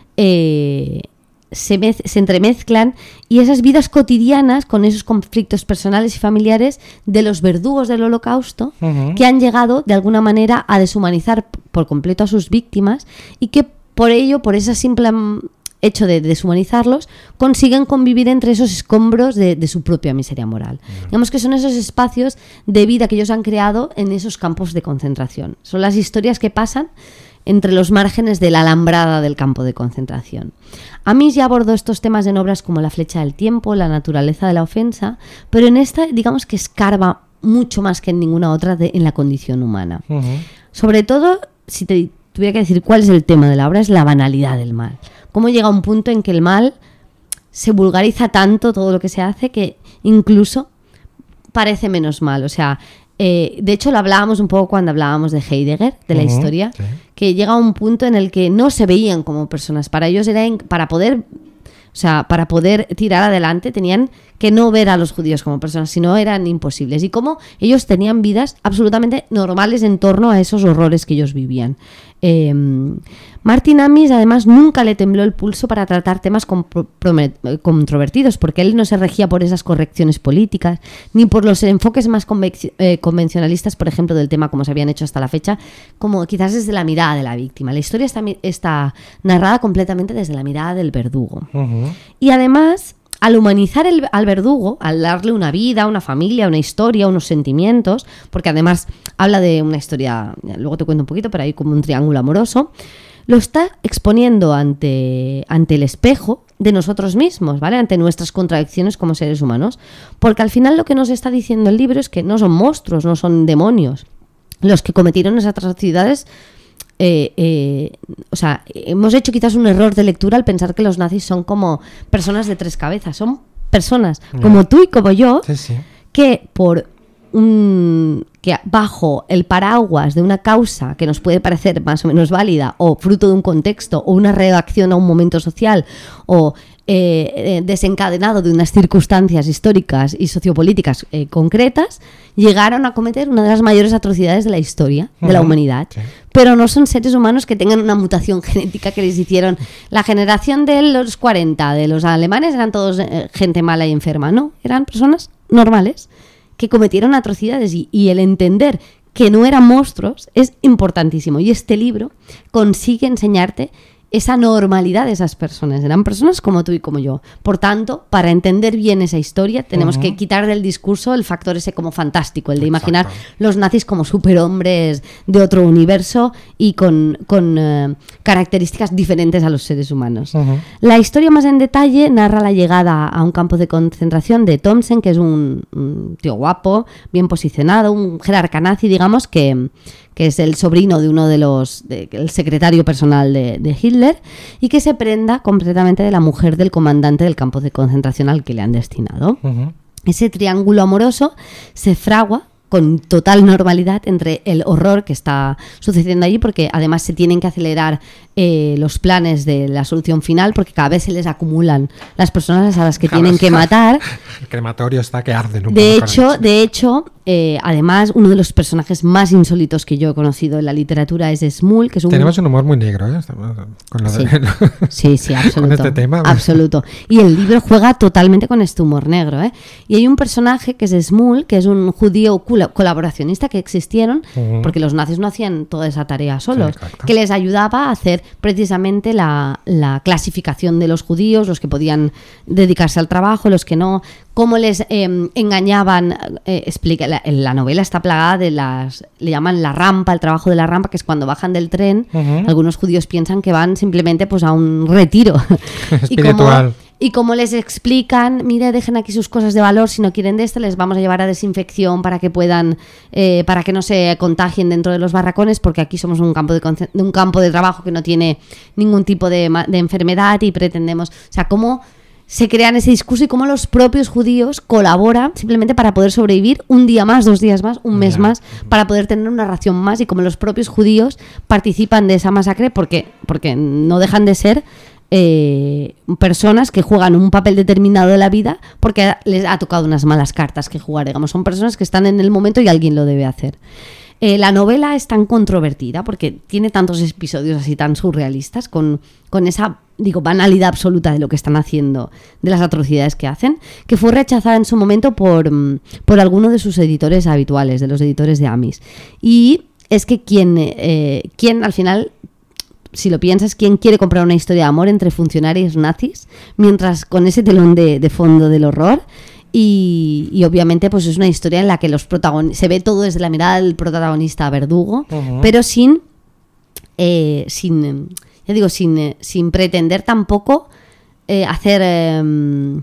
eh, se, mez, se entremezclan, y esas vidas cotidianas con esos conflictos personales y familiares de los verdugos del Holocausto uh-huh. que han llegado de alguna manera a deshumanizar por completo a sus víctimas, y que por ello, por esa simple hecho de deshumanizarlos, consiguen convivir entre esos escombros de, de su propia miseria moral. Uh-huh. Digamos que son esos espacios de vida que ellos han creado en esos campos de concentración. Son las historias que pasan entre los márgenes de la alambrada del campo de concentración. Amis ya abordó estos temas en obras como La flecha del tiempo, La naturaleza de la ofensa, pero en esta, digamos que escarba mucho más que en ninguna otra de, en la condición humana. Uh-huh. Sobre todo, si te tuviera que decir cuál es el tema de la obra, es la banalidad del mal. Cómo llega un punto en que el mal se vulgariza tanto, todo lo que se hace, que incluso parece menos mal. O sea, eh, de hecho lo hablábamos un poco cuando hablábamos de Heidegger, de la uh-huh, historia, sí. que llega a un punto en el que no se veían como personas. Para ellos era, in- para poder... O sea, para poder tirar adelante tenían que no ver a los judíos como personas, sino eran imposibles. Y cómo ellos tenían vidas absolutamente normales en torno a esos horrores que ellos vivían. Eh, Martin Amis, además, nunca le tembló el pulso para tratar temas compro- promet- controvertidos, porque él no se regía por esas correcciones políticas, ni por los enfoques más convec- eh, convencionalistas, por ejemplo, del tema como se habían hecho hasta la fecha, como quizás desde la mirada de la víctima. La historia está, está narrada completamente desde la mirada del verdugo. Uh-huh. Y además, al humanizar el, al verdugo, al darle una vida, una familia, una historia, unos sentimientos, porque además habla de una historia, luego te cuento un poquito, pero hay como un triángulo amoroso, lo está exponiendo ante, ante el espejo de nosotros mismos, ¿vale? Ante nuestras contradicciones como seres humanos, porque al final lo que nos está diciendo el libro es que no son monstruos, no son demonios los que cometieron esas atrocidades. Eh, eh, o sea, hemos hecho quizás un error de lectura al pensar que los nazis son como personas de tres cabezas. Son personas no. como tú y como yo, sí, sí. que por un, que bajo el paraguas de una causa que nos puede parecer más o menos válida, o fruto de un contexto, o una reacción a un momento social, o eh, eh, desencadenado de unas circunstancias históricas y sociopolíticas eh, concretas, llegaron a cometer una de las mayores atrocidades de la historia de uh-huh. la humanidad. Sí. Pero no son seres humanos que tengan una mutación genética que les hicieron. La generación de los cuarenta, de los alemanes, eran todos eh, gente mala y enferma. No, eran personas normales que cometieron atrocidades, y, y el entender que no eran monstruos es importantísimo. Y este libro consigue enseñarte esa normalidad de esas personas. Eran personas como tú y como yo. Por tanto, para entender bien esa historia, tenemos uh-huh. que quitar del discurso el factor ese como fantástico, el de Exacto. imaginar los nazis como superhombres de otro universo y con, con uh, características diferentes a los seres humanos. Uh-huh. La historia más en detalle narra la llegada a un campo de concentración de Thomsen, que es un, un tío guapo, bien posicionado, un jerarca nazi, digamos, que... que es el sobrino de uno de los, de, el secretario personal de, de Hitler, y que se prenda completamente de la mujer del comandante del campo de concentración al que le han destinado. Uh-huh. Ese triángulo amoroso se fragua con total normalidad entre el horror que está sucediendo allí, porque además se tienen que acelerar eh, los planes de la solución final, porque cada vez se les acumulan las personas a las que tienen que matar. El crematorio está que arde. No de hecho, de hecho, eh, además, uno de los personajes más insólitos que yo he conocido en la literatura es Smul, que es un... Tenemos un humor muy negro, ¿eh? Con lo sí. de... sí, sí, absoluto. Con este tema. Absoluto. Y el libro juega totalmente con este humor negro, ¿eh? Y hay un personaje que es Smul, que es un judío colaboracionista que existieron, uh-huh. porque los nazis no hacían toda esa tarea solos, sí, que les ayudaba a hacer precisamente la, la clasificación de los judíos, los que podían dedicarse al trabajo, los que no... Cómo les eh, engañaban, eh, explica, la, la novela está plagada de las, le llaman la rampa, el trabajo de la rampa, que es cuando bajan del tren, uh-huh. algunos judíos piensan que van simplemente pues a un retiro. Espiritual. Y como les explican, mire, dejen aquí sus cosas de valor, si no quieren de esto, les vamos a llevar a desinfección para que puedan, eh, para que no se contagien dentro de los barracones, porque aquí somos un campo de, conce- un campo de trabajo que no tiene ningún tipo de, de enfermedad y pretendemos, o sea, cómo se crean ese discurso y cómo los propios judíos colaboran simplemente para poder sobrevivir un día más, dos días más, un mes yeah. más, para poder tener una ración más, y como los propios judíos participan de esa masacre porque, porque no dejan de ser eh, personas que juegan un papel determinado de la vida porque les ha tocado unas malas cartas que jugar, digamos, son personas que están en el momento y alguien lo debe hacer. Eh, la novela es tan controvertida porque tiene tantos episodios así tan surrealistas con, con esa, digo, banalidad absoluta de lo que están haciendo, de las atrocidades que hacen, que fue rechazada en su momento por, por alguno de sus editores habituales, de los editores de Amis. Y es que quien, eh, quien al final, si lo piensas, ¿quién quiere comprar una historia de amor entre funcionarios nazis? Mientras con ese telón de, de fondo del horror... Y, y obviamente pues es una historia en la que los protagonistas se ve todo desde la mirada del protagonista verdugo, uh-huh. pero sin eh, sin ya digo sin, eh, sin pretender tampoco eh, hacer eh,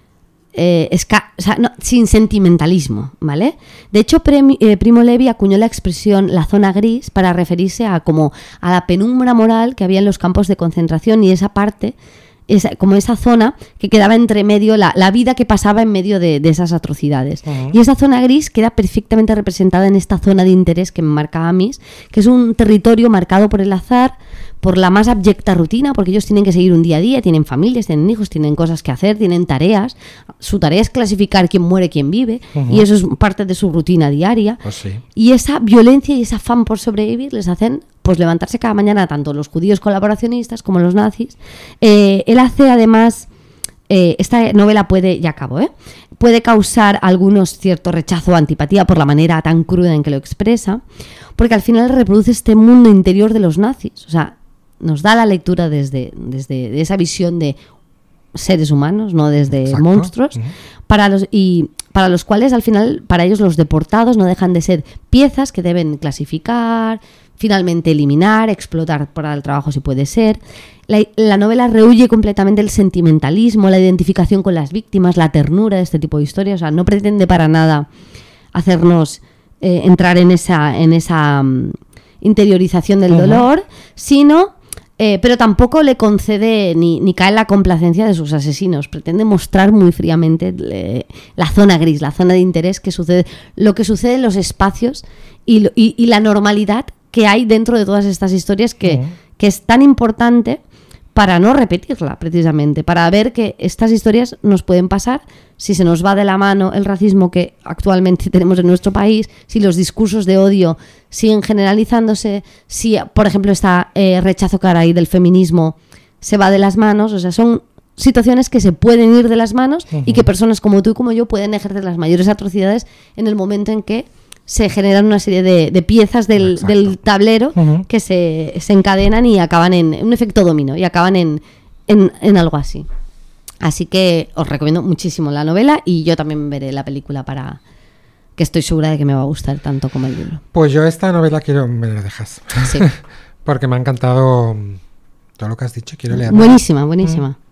eh, esca- o sea, no, sin sentimentalismo, ¿vale? De hecho, Premi- eh, Primo Levi acuñó la expresión la zona gris para referirse a como a la penumbra moral que había en los campos de concentración y esa parte Esa, como esa zona que quedaba entre medio, la, la vida que pasaba en medio de, de esas atrocidades. Uh-huh. Y esa zona gris queda perfectamente representada en esta zona de interés que marca Amis, que es un territorio marcado por el azar, por la más abyecta rutina, porque ellos tienen que seguir un día a día, tienen familias, tienen hijos, tienen cosas que hacer, tienen tareas. Su tarea es clasificar quién muere, quién vive, uh-huh. y eso es parte de su rutina diaria. Pues sí. Y esa violencia y ese afán por sobrevivir les hacen pues levantarse cada mañana, tanto los judíos colaboracionistas como los nazis. Eh, él hace además, eh, esta novela puede, ya acabo, ¿eh? puede causar algunos cierto rechazo o antipatía por la manera tan cruda en que lo expresa, porque al final reproduce este mundo interior de los nazis, o sea, nos da la lectura desde, desde esa visión de seres humanos, no desde Exacto. monstruos, uh-huh. para los y para los cuales al final, para ellos los deportados no dejan de ser piezas que deben clasificar, finalmente eliminar, explotar para el trabajo si puede ser. La, la novela rehuye completamente el sentimentalismo, la identificación con las víctimas, la ternura de este tipo de historias. O sea, no pretende para nada hacernos eh, entrar en esa, en esa um, interiorización del uh-huh. dolor, sino... Eh, pero tampoco le concede ni, ni cae en la complacencia de sus asesinos. Pretende mostrar muy fríamente eh, la zona gris, la zona de interés que sucede, lo que sucede en los espacios y, lo, y, y la normalidad que hay dentro de todas estas historias que, uh-huh. que es tan importante para no repetirla, precisamente, para ver que estas historias nos pueden pasar si se nos va de la mano el racismo que actualmente tenemos en nuestro país, si los discursos de odio siguen generalizándose, si, por ejemplo, este eh, rechazo que ahora hay del feminismo se va de las manos. O sea, son situaciones que se pueden ir de las manos uh-huh. y que personas como tú y como yo pueden ejercer las mayores atrocidades en el momento en que se generan una serie de, de piezas del, del tablero uh-huh. que se, se encadenan y acaban en, en un efecto dominó y acaban en, en, en algo así. Así que os recomiendo muchísimo la novela y yo también veré la película para que estoy segura de que me va a gustar tanto como el libro. Pues yo esta novela quiero... me la dejas. Sí. Porque me ha encantado todo lo que has dicho. Quiero leerla. Buenísima, buenísima. Mm.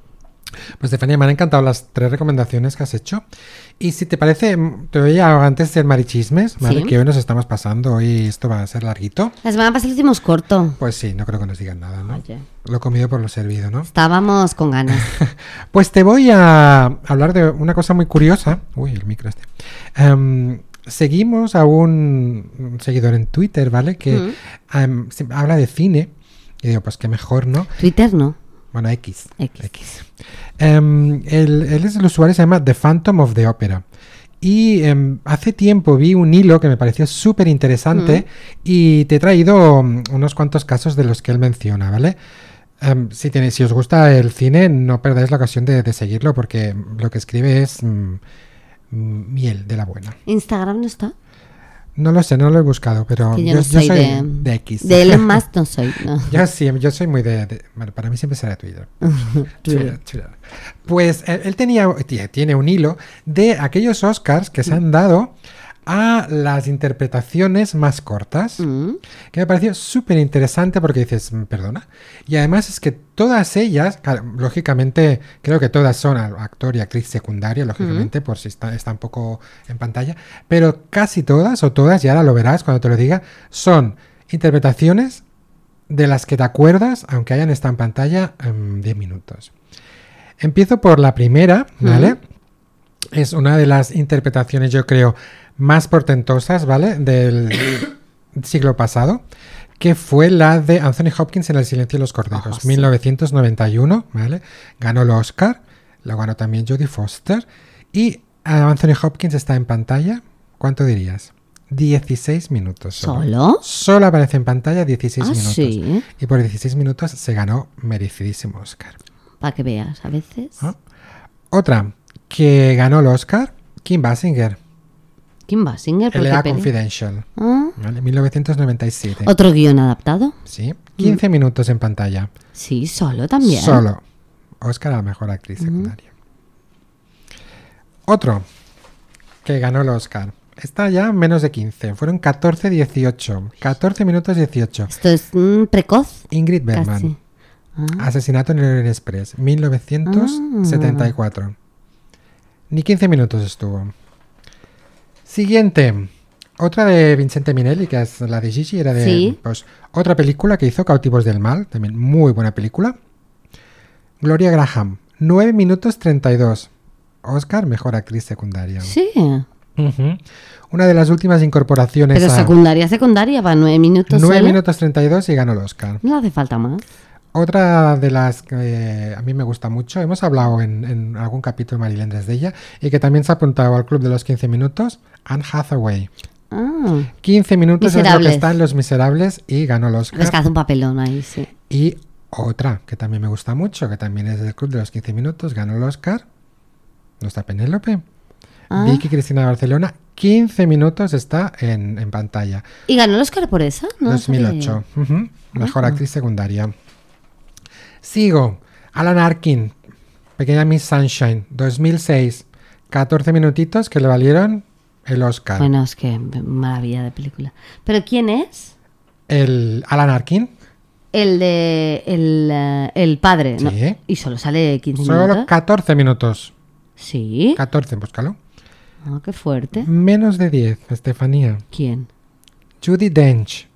Pues Estefanía, me han encantado las tres recomendaciones que has hecho. Y si te parece, te voy a antes del Marichismes, ¿vale? Sí. Que hoy nos estamos pasando, hoy esto va a ser larguito. La semana pasada lo hicimos corto. Pues sí, no creo que nos digan nada, ¿no? Oye. Lo comido por lo servido, ¿no? Estábamos con ganas. Pues te voy a hablar de una cosa muy curiosa. Uy, el micro este. Um, seguimos a un seguidor en Twitter, ¿vale? Que mm. um, habla de cine. Y digo, pues qué mejor, ¿no? Twitter no. Bueno, X. X. X. Um, él, él es el usuario, se llama The Phantom of the Opera. Y eh, hace tiempo vi un hilo que me pareció súper interesante Mm. y te he traído mm, unos cuantos casos de los que él menciona, ¿vale? Em, si, tenéis, si os gusta el cine, no perdáis la ocasión de, de seguirlo porque lo que escribe es mm, mm, miel de la buena. ¿Instagram no está? No lo sé, no lo he buscado, pero Que yo yo, no yo soy soy de- de, X. De Elon Musk no soy, no. Yo sí, yo soy muy de, de- bueno, para mí siempre será Twitter. Twitter, Twitter. Pues él, él tenía, tie- tiene un hilo de aquellos Oscars que se han dado a las interpretaciones más cortas, Mm. que me pareció súper interesante porque dices, "Mm, perdona". Y además es que todas ellas, claro, lógicamente, creo que todas son a- actor y actriz secundaria, lógicamente, por si está, está un poco en pantalla, pero casi todas o todas, y ahora lo verás cuando te lo diga, son interpretaciones de las que te acuerdas, aunque hayan estado en pantalla en diez minutos. Empiezo por la primera, ¿vale? Mm. Es una de las interpretaciones, yo creo, más portentosas, ¿vale? Del siglo pasado, que fue la de Anthony Hopkins en El silencio de los corderos, Oh, sí. mil novecientos noventa y uno, ¿vale? Ganó el Oscar, lo ganó también Jodie Foster, y ah, Anthony Hopkins está en pantalla, ¿cuánto dirías? dieciséis minutos. Solo. ¿Solo? Solo aparece en pantalla dieciséis Ah, minutos. sí. Y por dieciséis minutos se ganó merecidísimo Oscar. Para que veas, a veces. ¿No? Otra que ganó el Oscar, Kim Basinger, ¿Quién va? ¿Singer? ¿Por L qué A peli? Confidential, Ah, ¿vale? mil novecientos noventa y siete. ¿Otro guión adaptado? Sí, quince minutos en pantalla. Sí, solo también. Solo. Oscar a la mejor actriz secundaria. Otro que ganó el Oscar. Está ya menos de quince. Fueron catorce dieciocho. catorce minutos dieciocho. Esto es mm, precoz. Ingrid Bergman. Casi. Ah, Asesinato en el Orient Express. mil novecientos setenta y cuatro. Ni quince minutos estuvo. Siguiente. Otra de Vincente Minelli, que es la de Gigi, era de Sí. pues, otra película que hizo, Cautivos del Mal, también muy buena película. Gloria Graham, nueve minutos treinta y dos. Oscar, mejor actriz secundaria. sí. Ujú. Una de las últimas incorporaciones Pero a secundaria, secundaria, va nueve minutos nueve solo. minutos treinta y dos y ganó el Oscar. No hace falta más. Otra de las que a mí me gusta mucho, hemos hablado en, en algún capítulo Marilendres de ella, y que también se ha apuntado al club de los quince minutos, Anne Hathaway. Ah, quince minutos es lo que Miserables. está en Los Miserables y ganó el Oscar. es que hace un papelón ahí, sí. Y otra que también me gusta mucho, que también es del club de los quince minutos, ganó el Oscar, nuestra Penélope. Ah, Vicky Cristina Barcelona, quince minutos está en, en pantalla. ¿y ganó el Oscar por esa? No dos mil sabía ocho. yo. Ujú. Mejor Ah. actriz secundaria. Sigo. Alan Arkin, Pequeña Miss Sunshine, dos mil seis. catorce minutitos que le valieron el Oscar. Bueno, es que maravilla de película. ¿Pero quién es? El Alan Arkin, El de... El, eh, el padre, ¿no? Sí. Y solo sale quince solo minutos. catorce minutos. Sí. catorce, búscalo. Ah, qué fuerte. Menos de diez, Estefanía. ¿Quién? Judi Dench.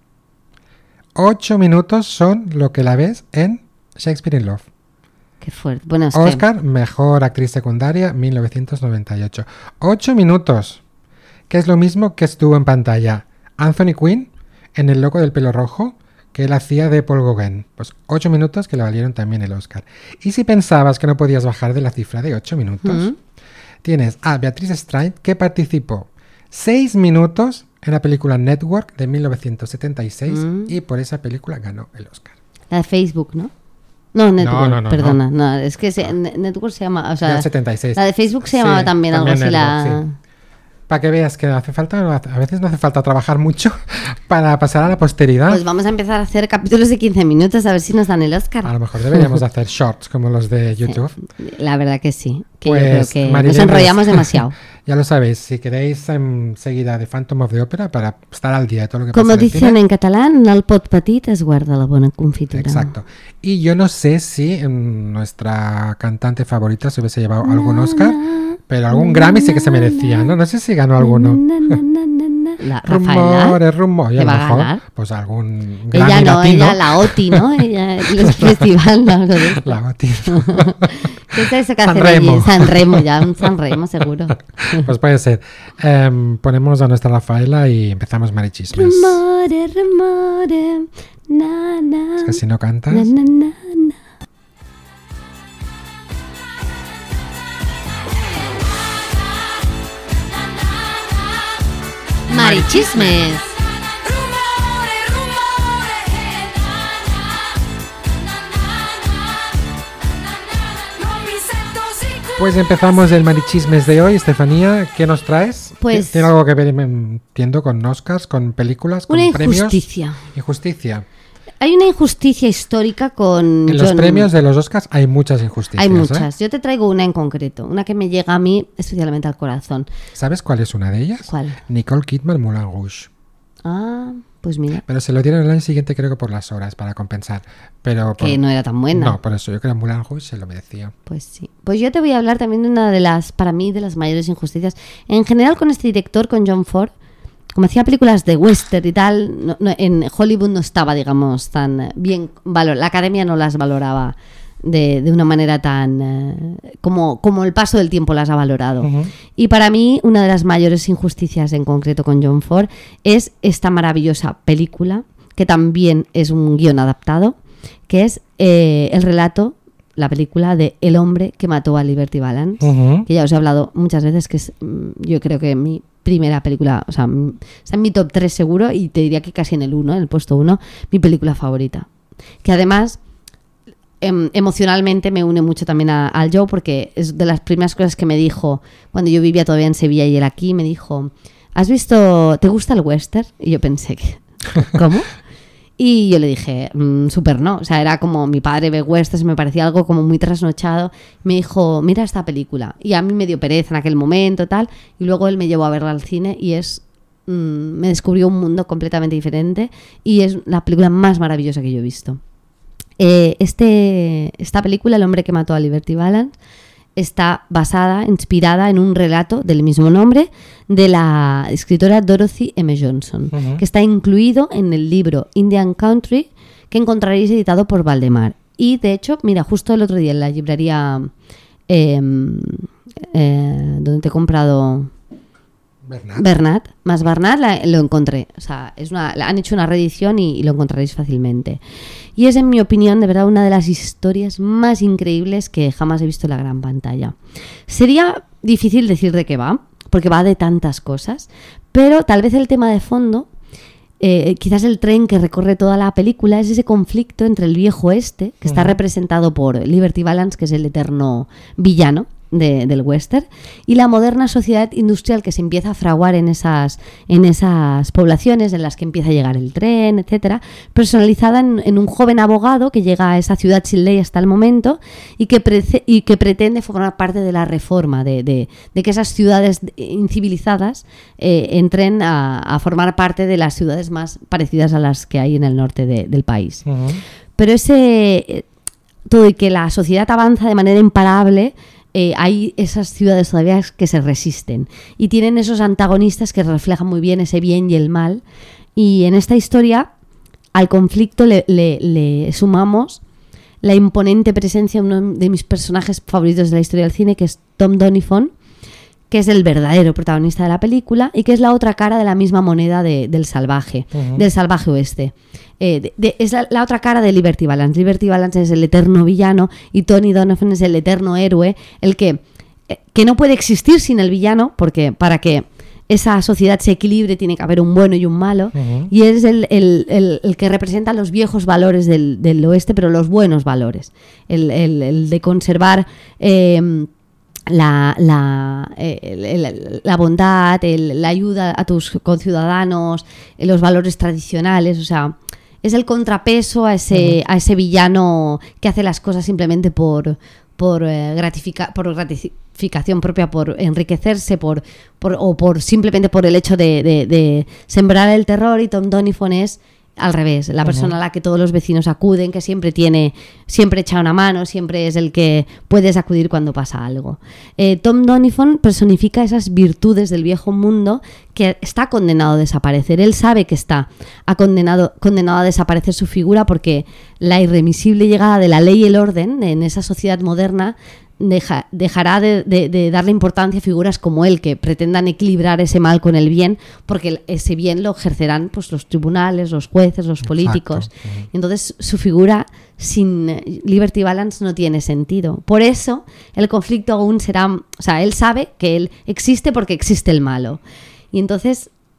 ocho minutos son lo que la ves en Shakespeare in Love. Qué fuerte. Bueno, es que... Oscar, mejor actriz secundaria, mil novecientos noventa y ocho. ocho minutos, que es lo mismo que estuvo en pantalla Anthony Quinn en El loco del pelo rojo, que él hacía de Paul Gauguin. Pues ocho minutos que le valieron también el Oscar. Y si pensabas que no podías bajar de la cifra de ocho minutos, Mm. tienes a Beatrice Straight, que participó seis minutos en la película Network de mil novecientos setenta y seis Mm. y por esa película ganó el Oscar. La de Facebook, ¿no? No, Network, no, no, perdona. No. es que se- Ne- Network se llama... O sea, Del setenta y seis. la de Facebook se Sí, llamaba también, algo así. también La... Network, sí. Para que veas que hace falta, a veces no hace falta trabajar mucho para pasar a la posteridad. Pues vamos a empezar a hacer capítulos de quince minutos a ver si nos dan el Oscar. A lo mejor deberíamos hacer shorts como los de YouTube. La verdad que sí. Que Pues, yo creo que Marilena, nos enrollamos demasiado. Ya lo sabéis, si queréis enseguida de Phantom of the Opera para estar al día de todo lo que Como pasa en el dicen cine. en catalán, el pot petit es guarda la buena confitura. Exacto. Y yo no sé si mm, nuestra cantante favorita se hubiese llevado algún Oscar, pero algún Grammy sí que se merecía, ¿no? No sé si ganó alguno. Na, na, na, na, na. La Rafaela. Rumores, rumores. Y a ¿Que lo va a mejor, ganar? pues algún Grammy Ella no, latino. ella la O T I, ¿no? Ella, el festival, ¿no? Algo de esto. La latino. ¿Qué es eso que San hacen allí? Remo. San Remo, ya, un San Remo seguro. Pues puede ser. Em, ponemos a nuestra Rafaela y empezamos Marichismes. Rumore, rumore, na, na, Es que si no cantas... na, na, na, na. Marichismes. Pues empezamos el Marichismes de hoy. Estefanía, ¿qué nos traes? Pues ¿Tiene algo que ver, entiendo, con Oscars, con películas, con una premios? injusticia. Injusticia. Hay una injusticia histórica con... En los John... premios de los Oscars hay muchas injusticias. Hay muchas. ¿eh? Yo te traigo una en concreto, una que me llega a mí especialmente al corazón. ¿Sabes cuál es una de ellas? ¿Cuál? Nicole Kidman, Moulin Rouge. Ah, pues mira. Pero se lo dieron el año siguiente, creo que por las horas, para compensar. Pero por... Que no era tan buena. No, por eso yo creo que Moulin Rouge se lo merecía. Pues sí. Pues yo te voy a hablar también de una de las, para mí, de las mayores injusticias. En general con este director, con John Ford, como hacía películas de western y tal, no, no, en Hollywood no estaba, digamos, tan bien valor. La academia no las valoraba de, de una manera tan... Eh, como, como el paso del tiempo las ha valorado. Uh-huh. Y para mí, una de las mayores injusticias en concreto con John Ford es esta maravillosa película, que también es un guión adaptado, que es eh, el relato, la película de El hombre que mató a Liberty Balance, uh-huh. que ya os he hablado muchas veces, que es, yo creo que mi primera película, o sea, está en mi top tres seguro, y te diría que casi en el uno, en el puesto uno, mi película favorita. Que además, em, emocionalmente me une mucho también a, al Joe, porque es de las primeras cosas que me dijo cuando yo vivía todavía en Sevilla y él aquí, me dijo, ¿has visto, te gusta el western? Y yo pensé que, ¿cómo? Y yo le dije, mmm, súper no. O sea, era como mi padre ve westerns, me parecía algo como muy trasnochado. Me dijo, mira esta película. Y a mí me dio pereza en aquel momento, tal. Y luego él me llevó a verla al cine y es... Mmm, me descubrió un mundo completamente diferente. Y es la película más maravillosa que yo he visto. Eh, este, esta película, El hombre que mató a Liberty Balance, está basada, inspirada en un relato del mismo nombre de la escritora Dorothy M. Johnson, uh-huh. que está incluido en el libro Indian Country, que encontraréis editado por Valdemar. Y de hecho, mira, justo el otro día en la librería eh, eh, donde te he comprado Bernat, Bernat más Bernat, la, lo encontré. O sea, es una, han hecho una reedición y, y lo encontraréis fácilmente. Y es, en mi opinión, de verdad, una de las historias más increíbles que jamás he visto en la gran pantalla. Sería difícil decir de qué va, porque va de tantas cosas, pero tal vez el tema de fondo, eh, quizás el tren que recorre toda la película, es ese conflicto entre el viejo oeste, que está uh-huh. representado por Liberty Balance, que es el eterno villano De, del western, y la moderna sociedad industrial que se empieza a fraguar en esas, en esas poblaciones en las que empieza a llegar el tren, etcétera, personalizada en, en un joven abogado que llega a esa ciudad sin ley hasta el momento y que, prece, y que pretende formar parte de la reforma, de, de, de que esas ciudades incivilizadas eh, entren a, a formar parte de las ciudades más parecidas a las que hay en el norte de, del país. Uh-huh. Pero ese todo y que la sociedad avanza de manera imparable, Eh, hay esas ciudades todavía que se resisten y tienen esos antagonistas que reflejan muy bien ese bien y el mal, y en esta historia al conflicto le, le, le sumamos la imponente presencia de uno de mis personajes favoritos de la historia del cine, que es Tom Doniphan, que es el verdadero protagonista de la película y que es la otra cara de la misma moneda de, del salvaje, uh-huh. del salvaje oeste. Eh, de, de, es la, la otra cara de Liberty Balance. Liberty Balance es el eterno villano y Tony Donovan es el eterno héroe, el que, eh, que no puede existir sin el villano, porque para que esa sociedad se equilibre tiene que haber un bueno y un malo, uh-huh. y es el, el, el, el que representa los viejos valores del, del oeste, pero los buenos valores, el, el, el de conservar eh, La, la, eh, la bondad, el, la ayuda a tus conciudadanos, eh, los valores tradicionales. O sea, es el contrapeso a ese, uh-huh. a ese villano que hace las cosas simplemente por, por, eh, gratifica, por gratificación propia, por enriquecerse, por, por, o por simplemente por el hecho de, de, de sembrar el terror. Y Tom Doniphan es al revés, la persona uh-huh. a la que todos los vecinos acuden, que siempre tiene, siempre echa una mano, siempre es el que puedes acudir cuando pasa algo. Eh, Tom Doniphan personifica esas virtudes del viejo mundo que está condenado a desaparecer. Él sabe que está ha condenado, condenado a desaparecer su figura, porque la irremisible llegada de la ley y el orden en esa sociedad moderna Deja, dejará de, de, de darle importancia a figuras como él, que pretendan equilibrar ese mal con el bien, porque ese bien lo ejercerán pues los tribunales, los jueces, los políticos. Exacto. Entonces su figura sin Liberty Balance no tiene sentido. Por eso el conflicto aún será, o sea, él sabe que él existe porque existe el malo. Y entonces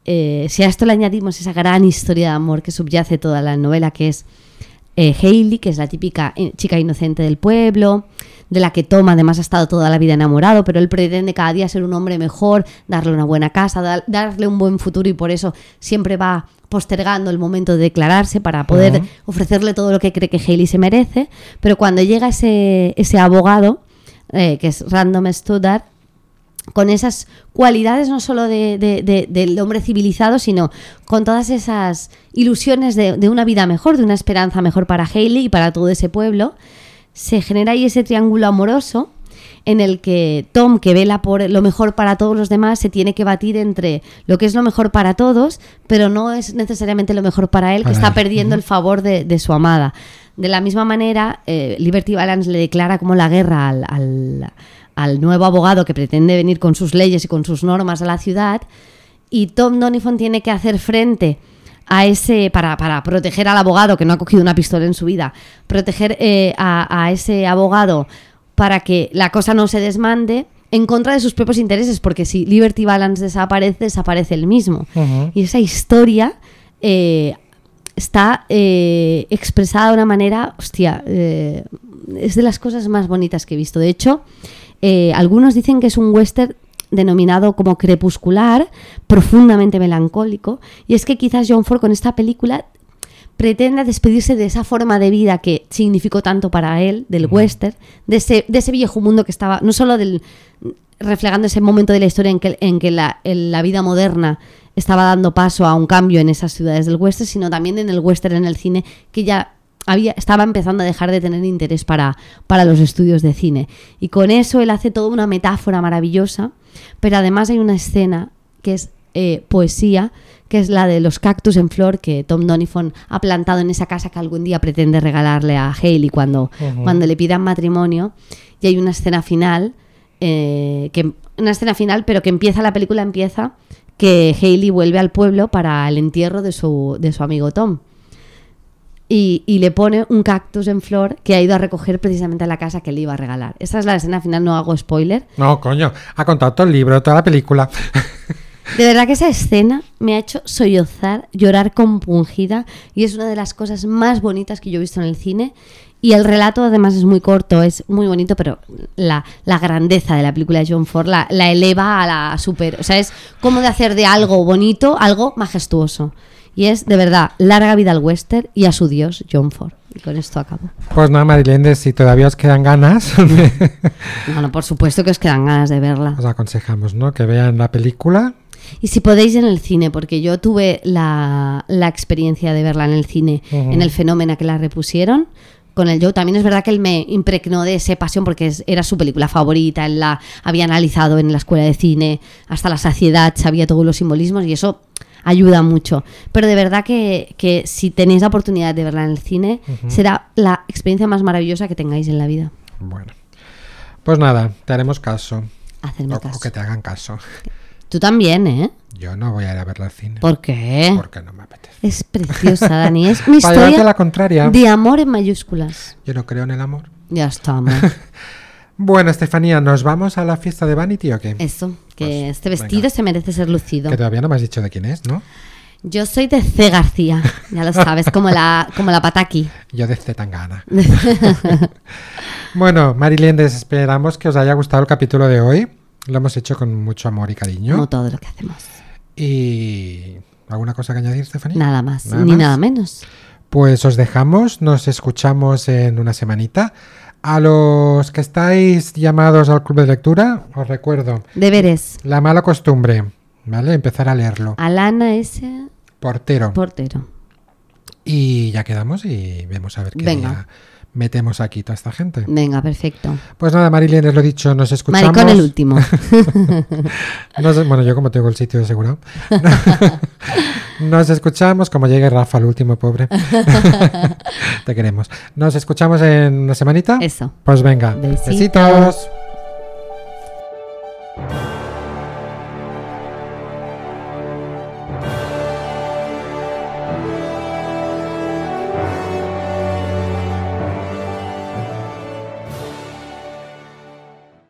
eh, si a esto le añadimos esa gran historia de amor que subyace toda la novela, que es eh, Hayley, que es la típica eh, chica inocente del pueblo, de la que Tom además ha estado toda la vida enamorado, pero él pretende cada día ser un hombre mejor, darle una buena casa, da, darle un buen futuro, y por eso siempre va postergando el momento de declararse para poder uh-huh. ofrecerle todo lo que cree que Hayley se merece. Pero cuando llega ese, ese abogado, eh, que es Random Stoddard, con esas cualidades no solo de, de, de, del hombre civilizado, sino con todas esas ilusiones de, de una vida mejor, de una esperanza mejor para Hayley y para todo ese pueblo, se genera ahí ese triángulo amoroso en el que Tom, que vela por lo mejor para todos los demás, se tiene que batir entre lo que es lo mejor para todos, pero no es necesariamente lo mejor para él, para que está él. perdiendo uh-huh. el favor de, de su amada. De la misma manera, eh, Liberty Balance le declara como la guerra al, al, al nuevo abogado que pretende venir con sus leyes y con sus normas a la ciudad, y Tom Doniphan tiene que hacer frente a ese, para, para proteger al abogado que no ha cogido una pistola en su vida, proteger eh, a, a ese abogado para que la cosa no se desmande en contra de sus propios intereses, porque si Liberty Balance desaparece, desaparece él mismo. Uh-huh. Y esa historia eh, está eh, expresada de una manera, hostia, eh, es de las cosas más bonitas que he visto. De hecho, eh, algunos dicen que es un western denominado como crepuscular, profundamente melancólico, y es que quizás John Ford con esta película pretenda despedirse de esa forma de vida que significó tanto para él, del uh-huh. western, de ese, de ese viejo mundo que estaba, no solo del, reflejando ese momento de la historia en que, en que la, en la vida moderna estaba dando paso a un cambio en esas ciudades del western, sino también en el western en el cine, que ya había, estaba empezando a dejar de tener interés para, para los estudios de cine. Y con eso él hace toda una metáfora maravillosa, pero además hay una escena que es eh, poesía, que es la de los cactus en flor que Tom Doniphan ha plantado en esa casa que algún día pretende regalarle a Hayley cuando, uh-huh. cuando le pidan matrimonio. Y hay una escena final, eh, que, una escena final, pero que empieza, la película empieza, que Hayley vuelve al pueblo para el entierro de su, de su amigo Tom. Y, y le pone un cactus en flor que ha ido a recoger precisamente a la casa que le iba a regalar. Esa es la escena final, no hago spoiler. No, coño, ha contado todo el libro, toda la película. De verdad que esa escena me ha hecho sollozar, llorar compungida, y es una de las cosas más bonitas que yo he visto en el cine. Y el relato además es muy corto, es muy bonito, pero la, la grandeza de la película de John Ford la, la eleva a la super... O sea, es como de hacer de algo bonito algo majestuoso. Y es, de verdad, larga vida al western y a su dios, John Ford. Y con esto acabo. Pues nada, Marilén, si todavía os quedan ganas... Bueno, por supuesto que os quedan ganas de verla. Os aconsejamos, ¿no?, que vean la película. Y si podéis en el cine, porque yo tuve la, la experiencia de verla en el cine, uh-huh. en el Fenómeno que la repusieron con el Joe. También es verdad que él me impregnó de esa pasión porque es, era su película favorita, él la había analizado en la escuela de cine hasta la saciedad, sabía todos los simbolismos y eso ayuda mucho. Pero de verdad que, que si tenéis la oportunidad de verla en el cine, uh-huh. será la experiencia más maravillosa que tengáis en la vida. Bueno, pues nada, te haremos caso. Hacerme o, caso. O que te hagan caso. Tú también, ¿eh? Yo no voy a ir a verla al cine. ¿Por qué? Porque no me apetece. Es preciosa, Dani. Es una Para historia la contraria. de amor en mayúsculas. Yo no creo en el amor. Ya estamos. Bueno, Estefanía, ¿nos vamos a la fiesta de Vanity o qué? Eso, que pues, este vestido venga. Se merece ser lucido. Que todavía no me has dicho de quién es, ¿no? Yo soy de C. García, ya lo sabes, como la, como la Pataki. Yo de C. Tangana. Bueno, Mariléndes, esperamos que os haya gustado el capítulo de hoy. Lo hemos hecho con mucho amor y cariño. Como todo lo que hacemos. ¿Y alguna cosa que añadir, Estefanía? Nada más, ¿Nada ni más? nada menos. Pues os dejamos, nos escuchamos en una semanita. A los que estáis llamados al club de lectura, os recuerdo. Deberes. La mala costumbre, ¿vale? Empezar a leerlo. Alana S. Portero. Portero. Y ya quedamos y vemos a ver qué Venga. día metemos aquí toda esta gente. Venga, perfecto. Pues nada, Marilén, os lo he dicho, nos escuchamos. Maricón el último. No sé, bueno, yo como tengo el sitio asegurado. Nos escuchamos, como llegue Rafa, el último, pobre. Te queremos. Nos escuchamos en una semanita. Eso. Pues venga. Besitos. Besitos.